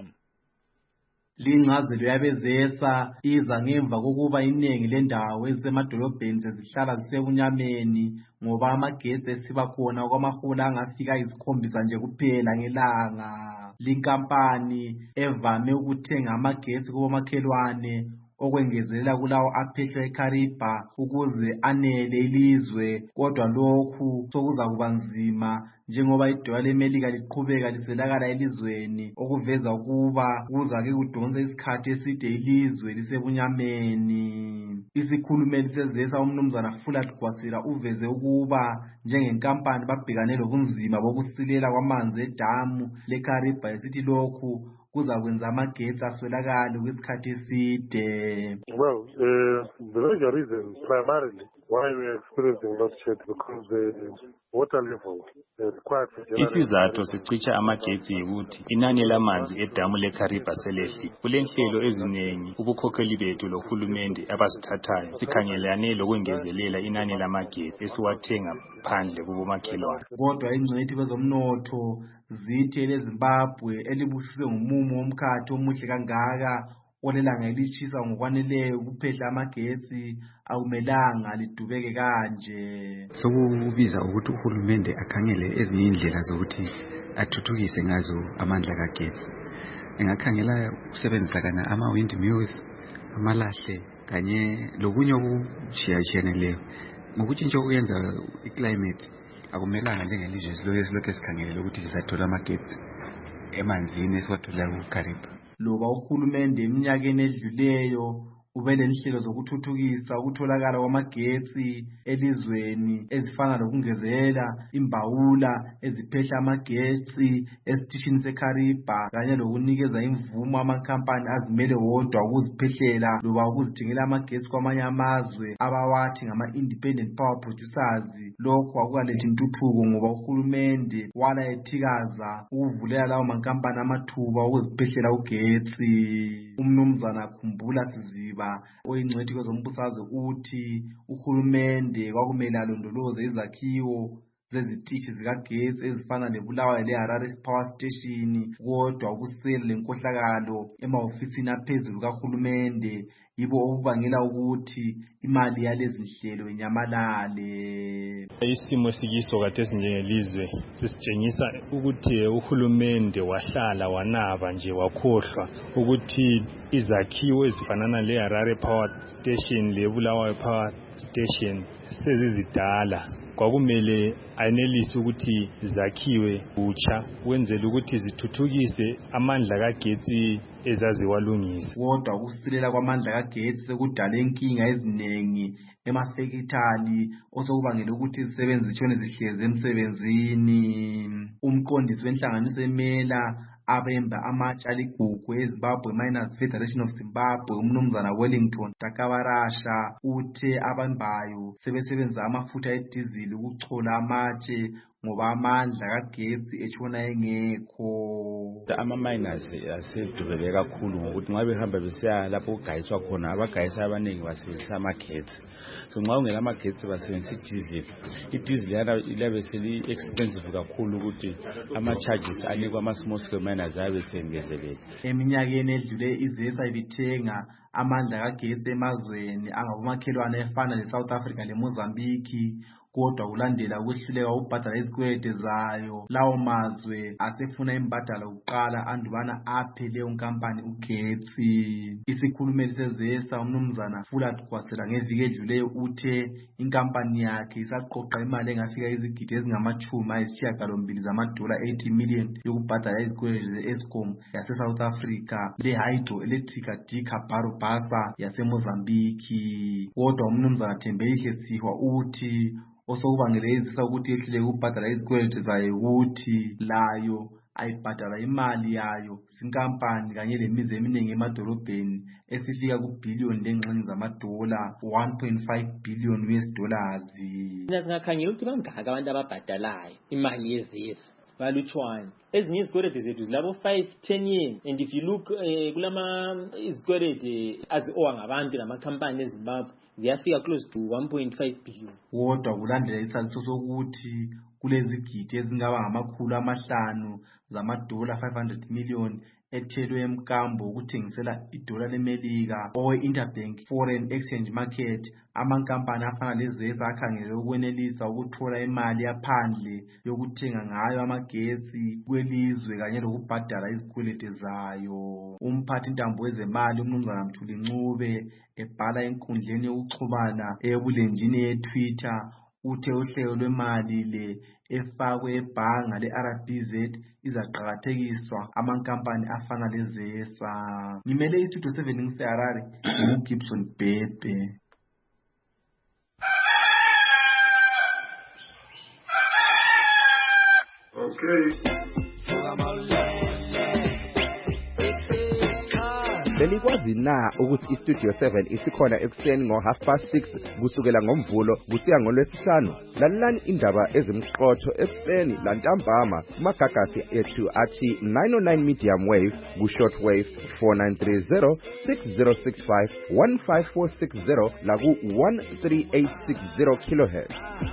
Lincazelo yabezesa iza ngemva kokuba iningi lendawo ezisemadolobheni sezihlala zisebunyameni ngoba amagetsi esiba khona kwamahola angafika izikhombisa nje kuphela ngelanga. Linkampani evame ukuthenga amagetsi kubomakhelwane okwengezelela kulawo aphehlwa eKariba ukuze anele ilizwe kodwa lokhu sokuza kuba nzima njengoba idola leMelika liqhubeka liselakala elizweni okuveza ukuba kuzake kudonsa isikhathi eside ilizwe lisebunyameni. Isikhulumeli sezesa umnumzana Fulat Kwasira uveze ukuba njengenkampani babhekane lobunzima bokusilela kwamanzi edamu leKariba esithi lokhu kuza kwenza amagetsi aswelakala kwesikhathi eside. Well, uh, the major reason primarily why we are experiencing load shed because the water level uh, required for generation. Isizathu sicitsha amagetsi yikuthi inani lamanzi edamu leKariba selehli. Kulenhlelo eziningi ubukhokheli bethu lohulumende abazithathayo sikhangelane lokwengezelela inani lamagetsi esiwathenga phandle kubomakhelwane. Kodwa ingcwethi kwezomnotho zithi leZimbabwe elibusiswe ngumumo womkhathi omuhle kangaka olelanga elishisa ngokwaneleyo kuphehla amagetsi akumelanga lidubeke kanje. Sokubiza ukuthi uhulumende akhangele ezinye indlela zokuthi athuthukise ngazo amandla kagetsi. Engakhangela ukusebenzisa kana ama windmills, amalahle kanye lokunye okuchiyachiyeleyo. Ngokuthi nje ukuyenza iclimate akumelanga njengelizwe esilokhu esikhangele ukuthi sizathola amagetsi emanzini esiwathola kuKariba. Loba uhulumende eminyakeni edluleyo ubele inhlelo zokuthuthukisa ukutholakala kwamagetsi elizweni ezifana nokungezelela imbawula eziphehla amagetsi esitishini seKariba kanye lokunikeza imvumo amakhampani azimele wodwa ukuziphehlela loba ukuzithengela amagetsi kwamanye amazwe abawathi ngama-independent power producers. Lokho akukalethi intuthuko ngoba uhulumende wala ethikaza ukuvulela lawo mankampani amathuba ukuziphehlela ugetsi. Umnumzana Khumbula Siziba oyingcwethi kwezombusazwe uthi uhulumende kwakumele alondoloze izakhiwo zezitishi zikagesi ezifana leBulawayo leHarare Power Station, kodwa ukusela lenkohlakalo emahofisini aphezulu kahulumende yibo okubangela ukuthi imali yalezi nhlelo inyamalale. Isimo sikiso kade sinjengelizwe sisitshengisa ukuthi uhulumende wahlala wanaba nje wakhohlwa ukuthi izakhiwo ezifanana leHarare Power Station leBulawayo Power Station sezizidala. Kwakumele anelise ukuthi zakhiwe butsha kwenzela ukuthi zithuthukise amandla kagetsi ezaziwalungisa. Kodwa ukusilela kwamandla kagetsi sekudala inkinga eziningi emafekithali osokubangela ukuthi izisebenzi zitshone zihlezi emsebenzini. Umqondisi wenhlanganiso emela abemba amatshe aligugu eZimbabwe Miners Federation of Zimbabwe umnumzana Wellington Takabarasha uthe abambayo sebesebenza amafutha edizili ukuchola amatshe ngoba amandla kagetsi etshona engekho. Ama miners asedubeke kakhulu ngokuthi nxa behamba besiya lapho ugayiswa khona abagayisa abaningi basebenzisa amagetsi. So nxa ungela amagetsi basebenzisa idizili. Idizili yana ilabe seli expensive kakhulu ukuthi ama charges anikwa ama small scale miners abe sengezelele. Eminyakeni edlule izesa ibithenga amandla kagetsi emazweni angabomakhelwane efana leSouth Africa leMozambique, kodwa kulandela ukwehluleka ukubhadala izikweleti zayo lawo mazwe asefuna imbadalo kuqala andubana aphe leyo nkampani ugetsi. Isikhulumeli sezesa umnumzana Fulat Kwasela ngeviki edluleyo uthe inkampani yakhe isaqoqa imali engafika izigidi ezingamachumi ayisishiyagalombili zamadola eighty million yokubhadala izikweleti ze-Eskom yase South Africa le-Hydroelectrica Dikabaro Basa yase Mozambique. Kodwa umnumzana Thembelihle Sihwa uthi osokubangele izisa ukuthi yehlile ukubhadala izikweleti zayo ukuthi layo ayibhadala imali yayo sinkampani kanye lemizi eminingi emadolobheni esifika kubhillion lengxenye zamadola one point five billion U S dollars. Singakhangela ukuthi bangaka abantu ababhadalayo imali yezisa balutshwana. Ezinye izikweleti zethu zilabo five ten years, and if you look uh, kulama izikweleti azi-owa ngabantu namakhampani eZimbabwe ziyafika close to one point five billion. Kodwa kulandela isaliso sokuthi kulezigidi ezingaba ngamakhulu amahlanu zamadola five hundred million ethelwe emkambo ukuthengisela idola leMelika owe-Interbank Foreign Exchange Market, amankampani afana lezesa akhangelele ukwenelisa ukuthola imali yaphandle yokuthenga ngayo amagesi kwelizwe kanye lokubhadala izikweleti zayo. Umphathi intambo wezemali umnumzana Mthuli Ncube ebhala enkundleni yokuxhumana ebulenjini yeTwitter uthe uhlelo lwemali le efakwe ebhanga le-R B Z izaqakathekiswa amankampani afana lezesa. Ngimele iStudio seven ngiseHarare nguGibson Bebe. Okay. Belikwazi na ukuthi iStudio seven isikhona ekuseni ngo half past six kusukela ngomvulo kusiya ngolwesihlanu? Lalelani indaba ezimqotho ekuseni lantambama kumagagasi ethu athi nine oh nine medium wave ku short wave four nine three zero six zero six five one five four six zero la ku one three eight six zero kilohertz.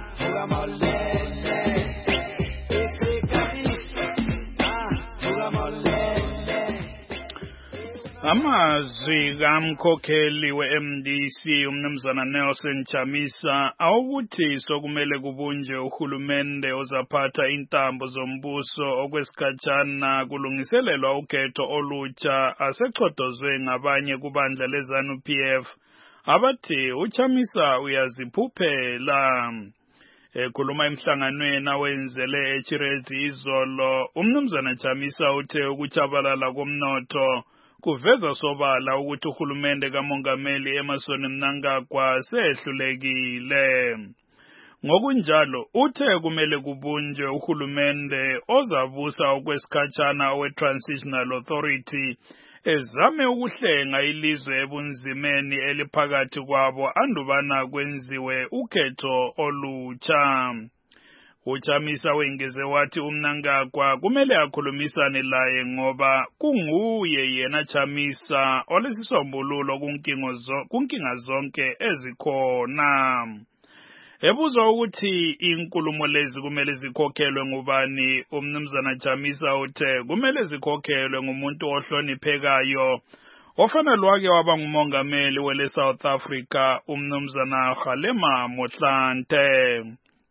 Amazwi kamkhokheli we-M D C umnumzana Nelson Chamisa awukuthi sokumele kubunje uhulumende ozaphatha intambo zombuso okwesikhatshana kulungiselelwa ukhetho olutsha asexhodozwe ngabanye kubandla lezanu P F abathi uChamisa uyaziphuphela. Ekhuluma emhlanganweni awenzele eChirezi izolo umnumzana Chamisa uthe ukuchabalala komnotho kuveza sobala ukuthi uhulumende kamongameli Emmerson Mnangagwa sehlulekile. Ngokunjalo uthe kumele kubunje uhulumende ozabusa okwesikhatshana owe-Transitional Authority ezame ukuhlenga ilizwe ebunzimeni eliphakathi kwabo andubana kwenziwe ukhetho olutsha. uChamisa wengeze wathi uMnangagwa kumele akhulumisane laye ngoba kunguye yena Chamisa olesisombululo kunkingo zo kunkinga zonke ezikhona. ebuzwa ukuthi inkulumo lezi kumele zikhokhelwe ngubani, umnumzana Chamisa uthe kumele zikhokhelwe ngumuntu ohloniphekayo ofana lwake waba ngumongameli wele South Africa, umnumzana Kgalema Motlanthe.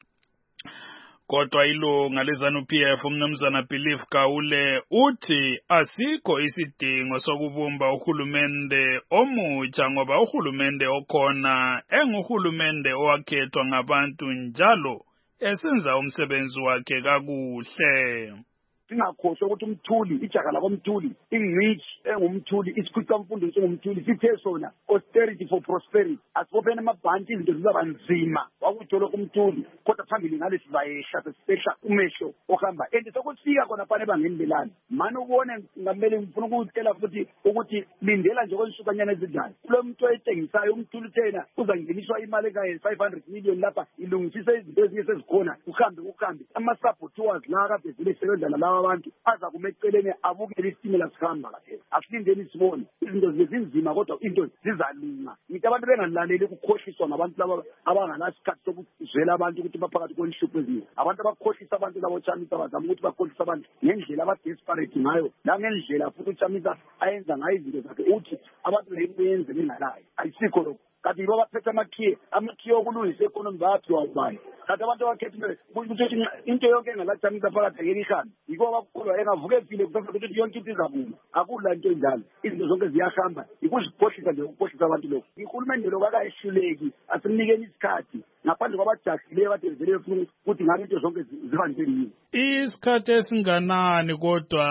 Kodwa ilunga leZANU-P F umnumzana Belief Kaule uthi asikho isidingo sokubumba uhulumende omutsha ngoba uhulumende okhona enguhulumende owakhethwa ngabantu njalo esenza umsebenzi wakhe kakuhle. Singakhohlwa ukuthi umthuli ijaga lakomthuli ingcitshi engumthuli isikhwicamfundo singumthuli sithe sona austerity for prosperity asibophene amabhanti izinto zizaba nzima wakuthola kumthuli kodwa phambili ngale sibayehla sesehla umehlo ohamba and sokufika khona phane bangenibelani manje ubone ngamele ngifuna ukutshela futhi ukuthi lindela nje konsukanyana ezizayo kulo muntu oyethengisayo umthuli thena uzangeniswa imali ekaye five hundred million lapha ilungisise izinto ezinye sezikhona uhambe uhambe ama saboteurs la kade zilesebenza nalawa abantu aza kumeceleni abukele isitimela sihamba kahle asilindeni sibone izinto zizinzima kodwa into zizalunga ngithi abantu bengalaleli ukukhohliswa ngabantu laba abanganasikhathi sokuzwela abantu ukuthi baphakathi kwenhlupho ezinye abantu abakhohlisa abantu labo Chamisa bazama ukuthi bakhohlisa abantu ngendlela abadesperate ngayo la ngendlela futhi uChamisa ayenza ngayo izinto zakhe uthi abantu beyenze bengalayo ayisikho lokho kati yibo baphethe amakhiye amakhiye okulungisa economy bayaphiwa ubani kati abantu abakhethiwe ukuthi into yonke engalaChamisa phakathi angeke ihambe yiko abakholwa engavuke efile ukuthi yonke into izabuma akula into enjalo izinto zonke ziyahamba ikuzikhohlisa nje ukukhohlisa abantu lokho ihulumende lokho akayehluleki asimnikeni isikhathi ngaphandle kwabajahileyo kade vele befuna ukuthi ngabe into zonke ziba njengini isikhathi esinganani kodwa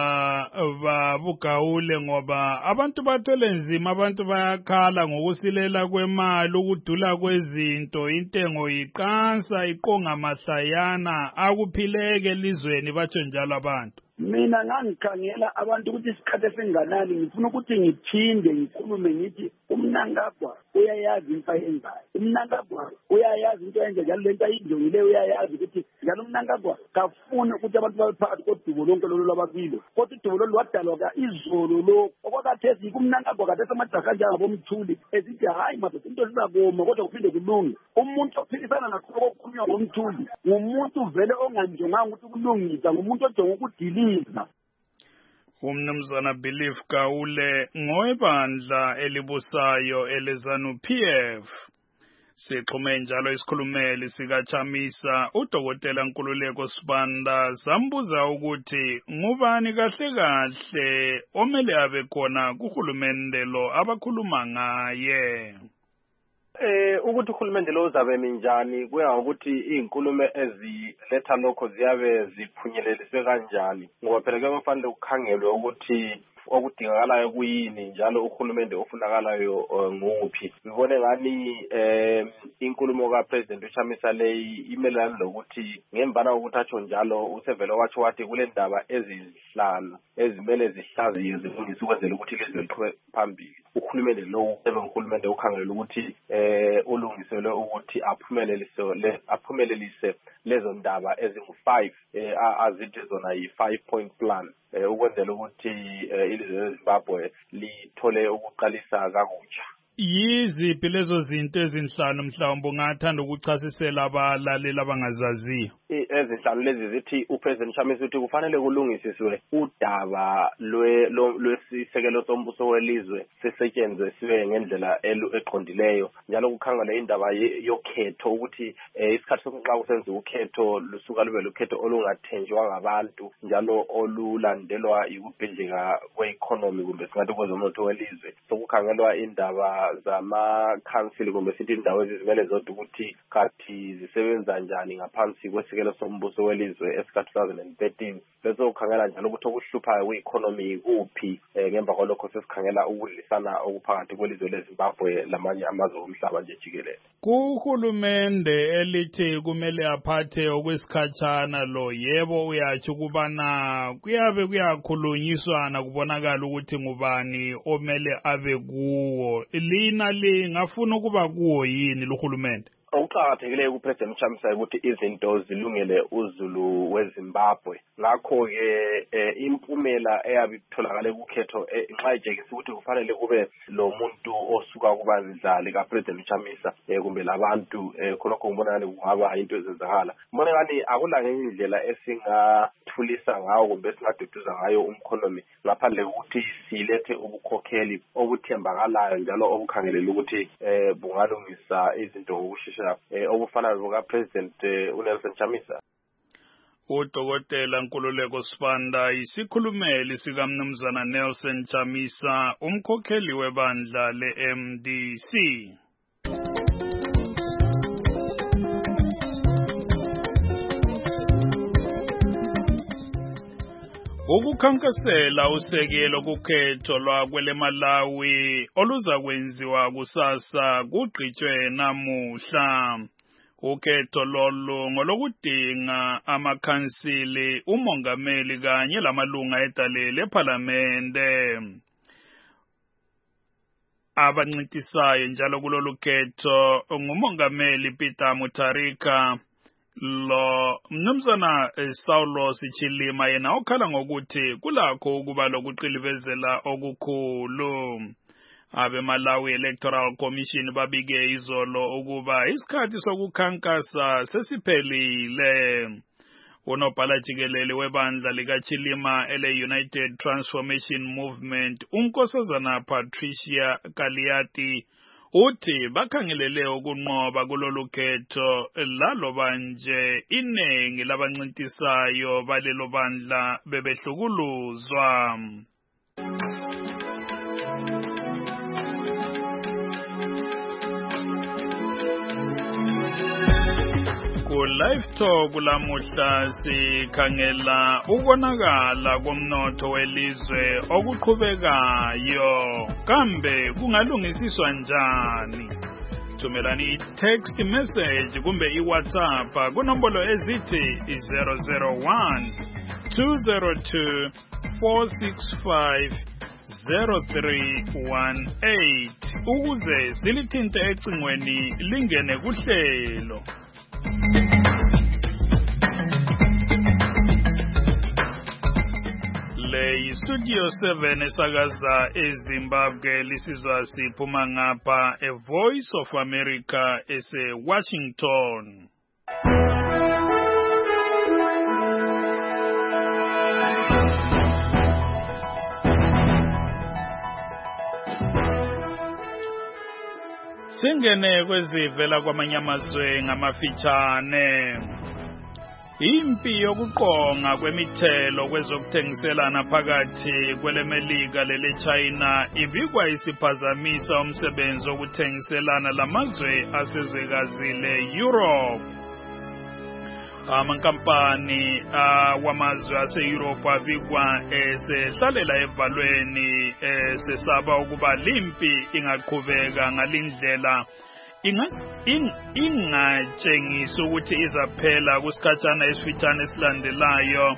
babugawule ngoba abantu bathwele nzima abantu bayakhala ngokusilela kwemali ukudula kwezinto intengo iqansa iqonga mahlayana akuphileke elizweni batsho njalo abantu mina ngangikhangela abantu ukuthi isikhathi esinganani ngifuna ukuthi ngiphinde ngikhulume ngithi umnankagwa uyayazi into ayenzayo umnankagwa uyayazi into ayenza njalo lento ayidlongileyo uyayazi ukuthi njalo umnankagwa kafuni ukuthi abantu babe phakathi kodubo lonke lolo lwababili kodwa udubo lolu lwadalwa ka izolo lo okwakhathesi yiko umnankagwa khathesi amajaha njengabomthuli esithi hayi madoda into zizakoma kodwa kuphinde kulunge umuntu ophilisana nakho kokukhulunywa ngomthuli ngumuntu vele onganjonganga ukuthi kulungisa ngumuntu ojonga ukudili umnumzana Belief Kaule ngoibandla elibusayo eleZANU-P F sixhume njalo isikhulumeli sikaChamisa udokotela Nkululeko Sibanda sambuza ukuthi ngubani kahle kahle omele abe khona kuhulumende lo abakhuluma ngaye. Eh ukuthi uhulumende lo uzabe minjani kuya ukuthi izinkulumo eziletha lokho ziyabe ziphunyeleliswe kanjani ngoba phela kufanele ukukhangelwe ukuthi okudingakalayo kuyini njalo uhulumende ofunakalayo nguphi ngibone ngani eh inkulumo kaPresident uChamisa leyi imelana lokuthi ngembala ukuthi atsho njalo usevelo wathi wathi kule ndaba ezihlanu ezimele zihlaziye zilungise ukwenzela ukuthi lizwe liqhubeke phambili uhulumende lo uhulumende ukhangelela ukuthi eh ulungiselwe ukuthi aphumelelise aphumelelise lezo ndaba ezingu five eh azithi zona yi five point plan eh ukwenzela ukuthi ilizwe leZimbabwe lithole ukuqalisa kakutsha. Yiziphi lezo zinto ezinhlanu mhlawumbe ungathanda ukuchasisela abalaleli abangazaziyo? Ezinhlanu lezi zithi uPresident Chamisa uthi kufanele kulungisiswe udaba lwesisekelo sombuso welizwe sisetshenziswe ngendlela eqondileyo njalo kukhangelwa indaba yokhetho ukuthi isikhathi sokuxa kusenziwa ukhetho lusuka lube lukhetho olungathenjwa ngabantu njalo olulandelwa ikubhidlika kwe-economy kumbe singathi kwezomnotho welizwe sokukhangelwa indaba zama-council kumbe sithi indawo ezizimele zodwa ukuthi kathi zisebenza njani ngaphansi kwesikelo sombuso welizwe esika two thousand thirteen bese ukhangela njalo ukuthi okuhluphayo kwe-economy kuphi ngemva kwalokho sesikhangela ukudlisana okuphakathi kwelizwe leZimbabwe lamanye amazwe omhlaba nje jikelele. Kuhulumende elithi kumele aphathe okwesikhatshana lo yebo uyatsho ukubana kuyabe kuyakhulunyiswana kubonakala ukuthi ngubani omele abe kuwo lina lingafuna ukuba kuwo yini lohulumende? okuqhakathekileyo kuPresident Chamisa ukuthi izinto zilungele uZulu weZimbabwe ngakho ke impumela eyabitholakala kukhetho nxa ejekisa ukuthi kufanele kube lo muntu osuka kubazidlali kaPresident Chamisa kumbe labantu khonokho ngibonakala kungaba into ezenzakala mbona ngani akula ngenye indlela esingathulisa ngawo kumbe singaduduza ngayo umkhonomi ngaphandle kokuthi silethe ubukhokheli obuthembakalayo njalo obukhangelela ukuthi eh bungalungisa izinto ngokusheshsha obufana nokaPresident uNelson Chamisa. Udokotela Nkululeko Sibanda isikhulumeli sikaMnumzana Nelson Chamisa umkhokheli webandla le-M D C. Ukukhankasela usekelo kukhetho lwakwele Malawi oluza kwenziwa kusasa kugqitshwe namuhla. Ukhetho lolu ngolokudinga amakhansili umongameli kanye lamalunga edale lephalamende. Abancintisayo njalo kulolu khetho ngumongameli Peter Mutharika, lo Mnumzana Saulos Chilima yena okhala ngokuthi kulakho ukuba lokuqilibezela okukhulu. Abe Malawi Electoral Commission babike izolo ukuba isikhathi sokukhankasa sesiphelile. Unobhala jikelele webandla likaChilima ele United Transformation Movement uNkosazana Patricia Kaliati uthi bakhangelele ukunqoba kulolu khetho laloba nje inengi labancintisayo balelo bandla bebehlukuluzwa. Live Talk lamuhla sikhangela ukonakala komnotho welizwe okuqhubekayo kambe kungalungisiswa njani. Thumelani text message kumbe iWhatsApp kunombolo ezithi zero zero one two zero two four six five zero three one eight ukuze silithinte ecingweni lingene kuhlelo. Le Studio seven esakaza eZimbabwe lisizwa siphuma ngapha A Voice of America ese Washington. Singene kwezivela kwamanye amazwe ngamafitshane. Impi yokuqonga kwemithelo kwezokuthengiselana phakathi kwelemelika lele China ibikwa isiphazamisa umsebenzi wokuthengiselana lamazwe asezwekazi le-Europe. Amankampani wamazwe ase-Europe abikwa esehlalela evalweni esesaba ukuba limpi ingaqhubeka ngalindlela ingatshengisa ukuthi izaphela kusikhatshana esifitshane esilandelayo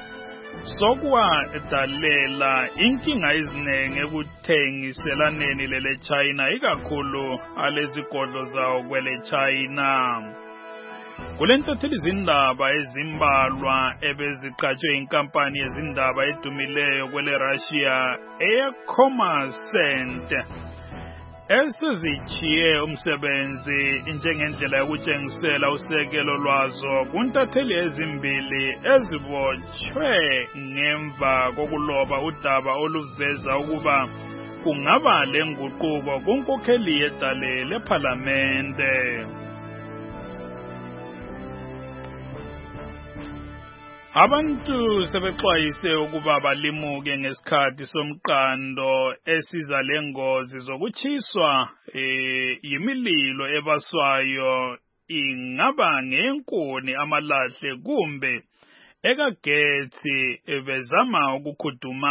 sokwadalela inkinga ezinengi ekuthengiselaneni lele China ikakhulu alezigodlo zawo kwele China. Kulentotheli izindaba ezimbalwa ebeziqhatshwe inkampani yezindaba edumileyo kwele Russia eCommersant esizichiye umsebenzi njengendlela yokutshengisela usekelo lwazo kuntatheli ezimbili ezibotshwe ngemva kokuloba udaba oluveza ukuba kungaba lenguquko kunkokheli yedale lephalamende. Abantu sebexwayise ukuba balimuke ngesikhathi somqando esiza lengozi zokuchiswa eh yimililo ebaswayo ingaba ngenkuni amalahle kumbe ekagethi bezama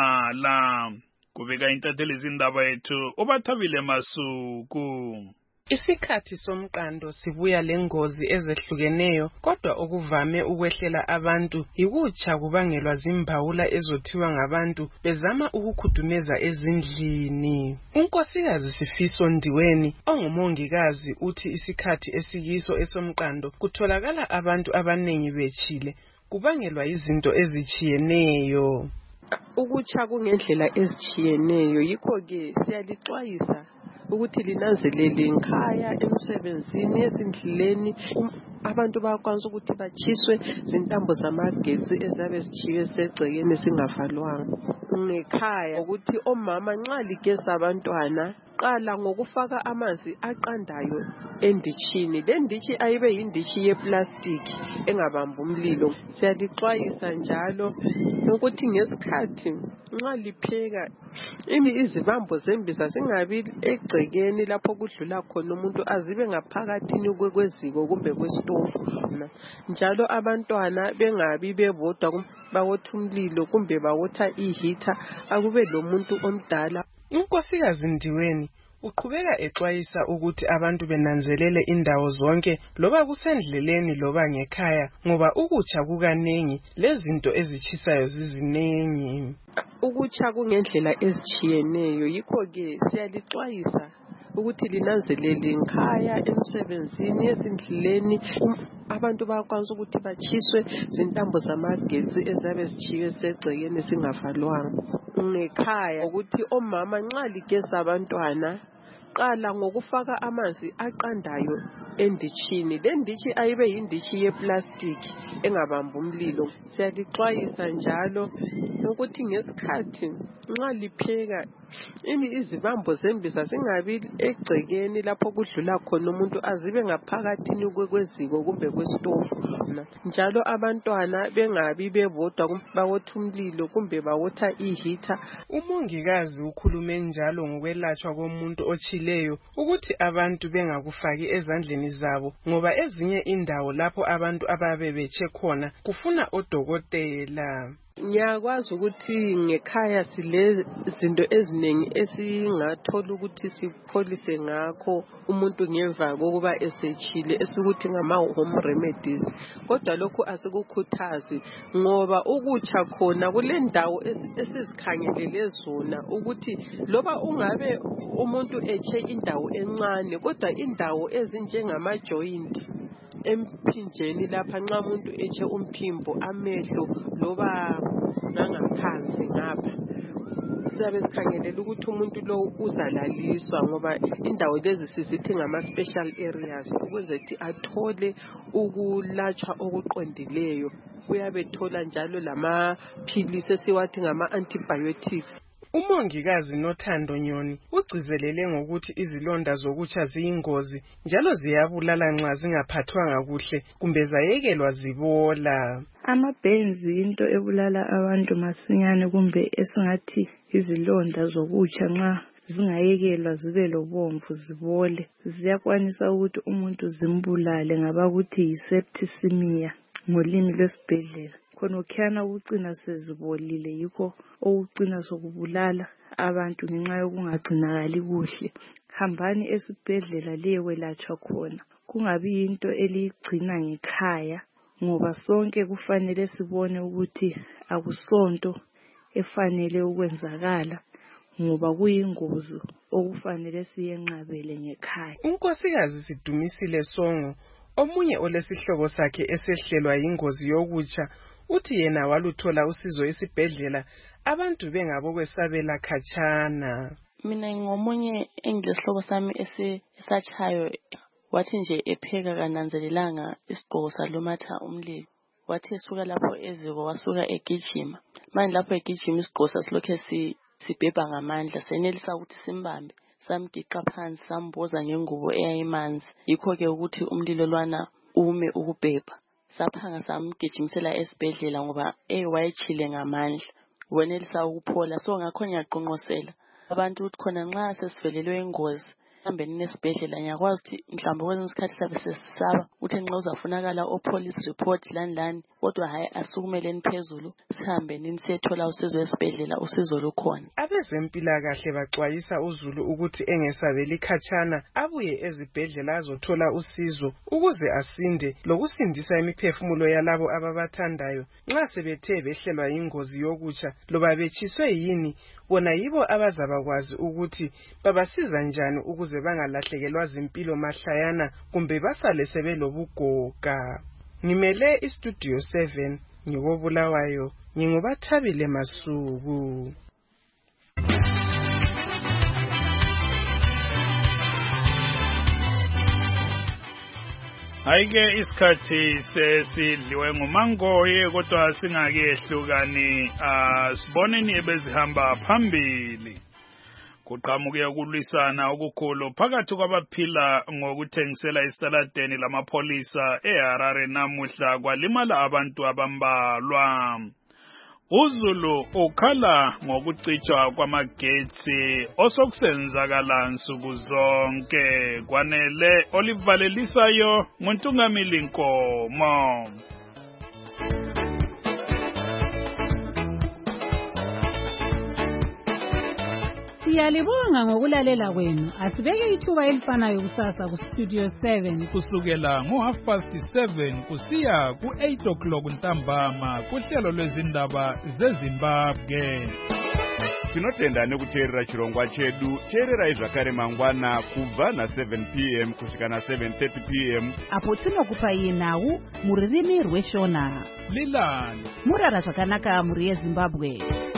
ukukhudumala. Kubika intatheli izindaba yethu ubathabile Masuku. Isikhathi somqando sibuya lengozi ezehlukeneyo, kodwa okuvame ukwehlela abantu yikutsha kubangelwa zimbawula ezothiwa ngabantu bezama ukukhudumeza ezindlini. Unkosikazi Sifiso Ndiweni ongumongikazi uthi isikhathi esikiso esomqando kutholakala abantu abanengi betshile kubangelwa izinto ezichiyeneyo. Ukutsha kungendlela ezichiyeneyo, yikho ke siyalixwayisa ukuthi linanzelele nkhaya, emsebenzini, ezindleleni. Abantu bayakwanisa ukuthi batshiswe zintambo zamagetsi ezabe zitshiwe segcekeni singavalwanga. Ngekhaya ukuthi omama nxa ligeza abantwana qala ngokufaka amanzi aqandayo enditshini. Le nditshi ayibe yinditshi yeplastiki engabamba umlilo. Siyalixwayisa njalo ukuthi ngesikhathi nxa lipheka ini izibambo zembiza zingabi egcekeni lapho kudlula khona umuntu, azibe ngaphakathini kweziko kumbe kwesitofu. Njalo abantwana bengabi bebodwa bawotha umlilo kumbe bawotha ihita, akube lomuntu omdala. Unkosikazi Ndiweni uqhubeka exwayisa ukuthi abantu benanzelele indawo zonke, loba kusendleleni loba ngekhaya, ngoba ukutsha kukanengi lezinto ezitshisayo zizinengi. Ukutsha kungendlela ezichiyeneyo, yikho ke siyalixwayisa ukuthi linanzelele nkhaya, emsebenzini, ezindleleni. Abantu bayakwanisa ukuthi batshiswe zintambo zamagetsi ezabe zitshiwe segcekeni singavalwanga. Ngekhaya ukuthi omama nxa ligeza abantwana qala ngokufaka amanzi aqandayo enditshini. Le nditshi ayibe yinditshi yeplastiki engabamba umlilo. Siyalixwayisa njalo ukuthi ngesikhathi nxa lipheka ini izibambo zembiza zingabi egcekeni lapho kudlula khona umuntu, azibe ngaphakathini kweziko kumbe kwesitofu. Njalo abantwana bengabi bebodwa bawotha umlilo kumbe bawotha ihita. Umongikazi ukhulume njalo ngokwelatshwa komuntu ochileyo ukuthi abantu bengakufaki ezandleni zabo, ngoba ezinye indawo lapho abantu ababebetshe khona kufuna odokotela. Ngiyakwazi ukuthi ngekhaya sile zinto eziningi esingathola ukuthi sipholise ngakho umuntu ngemva kokuba esechile, esikuthi ngama home remedies, kodwa lokhu asikukhuthazi ngoba ukutsha khona kule ndawo esizikhangelele zona ukuthi loba ungabe umuntu eche indawo encane, kodwa indawo ezinjengama joint emphinjeni lapha nxa umuntu eche umphimbo, amehlo loba ngangaphansi ngapha, siyabe sikhangelela ukuthi umuntu lo uzalaliswa, ngoba indawo lezi sizithi ngama special areas, ukwenza ukuthi athole ukulatshwa okuqondileyo. Uyabe thola njalo lamaphilisi esiwathi ngama antibiotics. Umongikazi Nothando Nyoni ugcizelele ngokuthi izilonda zokutsha ziyingozi njalo ziyabulala nxa zingaphathwanga kuhle kumbe zayekelwa zibola. Amabenzi into ebulala abantu masinyane, kumbe esingathi izilonda zokutsha nxa zingayekelwa zibe lobomvu zibole, ziyakwanisa ukuthi umuntu zimbulale, ngabakuthi yisepticemia ngolimi lwesibhedlela. Khonokhiyana ukucina sezibolile yikho okucina sokubulala abantu ngenxa yokungagcinakali kuhle. Hambani esibhedlela liyekwelatshwa khona, kungabi yinto eliyigcina ngekhaya, ngoba sonke kufanele sibone ukuthi akusonto efanele ukwenzakala, ngoba kuyingozi okufanele siyenqabele ngekhaya. Unkosikazi Sidumisile Songo, omunye olesihlobo sakhe esehlelwa yingozi yokutsha, uthi yena waluthola usizo esibhedlela abantu bengabo kwesabela khatshana. Mina ngomunye engilesihlobo sami esatshayo, wathi nje epheka kananzelelanga isigqoko salumatha umlilo, wathi esuka lapho eziko wasuka egijima. Manje lapho egijima isigqoko sasilokhe sibhebha ngamandla, senelisa ukuthi simbambe, samgiqa phansi samboza ngengubo eyayimanzi. Yikho ke ukuthi umlilo lwana ume ukubhebha. Saphanga samgijimisela esibhedlela ngoba eh wayechile ngamandla, wenelisa ukuphola. So ngakho ngiyaqonqosela abantu ukuthi khona nxa sesivelelwe ingozi hambe nesibhedlela. Ngiyakwazi ukuthi mhlawumbe kwesinye isikhathi sabe sesisaba uthi nxa uzafunakala o police report lani lani, kodwa hayi asukumeleni phezulu sihambe nisethola usizo esibhedlela usizo lukhona. Abezempilakahle baxwayisa uZulu ukuthi engesabeli khatshana abuye ezibhedlela azothola usizo ukuze asinde lokusindisa imiphefumulo yalabo ababathandayo nxa sebethe behlelwa ingozi yokutsha loba bechiswe yini. Bona yibo abazabakwazi ukuthi babasiza njani ukuze bangalahlekelwa zimpilo mahlayana kumbe basale sebelobugoga. Ngimele iStudio seven ngikobulawayo ngingubathabile Masuku. Hayike isikhathi sesidliwe ngumangoye kodwa singakehlukani asiboneni ebezihamba phambili. Kuqhamuke ukulwisana okukhulu phakathi kwabaphila ngokuthengisela isitaladeni lamapholisa eHarare namuhla kwalimala abantu abambalwa. uZulu ukhala ngokucitshwa kwamagetsi osokusenzakala nsuku zonke kwanele olivalelisayo nguNtungamili Nkomo. Siyalibonga ngokulalela kwenu. Asibeke ithuba elifanayo kusasa ku Studio seven kusukela ngo half past seven kusiya ku eight o'clock ntambama kuhlelo lwezindaba zeZimbabwe. Tinotenda nekuteerera chirongwa chedu. Teererai zvakare mangwana kubva na seven p m kusvika na seven thirty p m apo tinokupai nhau muririmi rweshona. Lilani murara zvakanaka muri yeZimbabwe.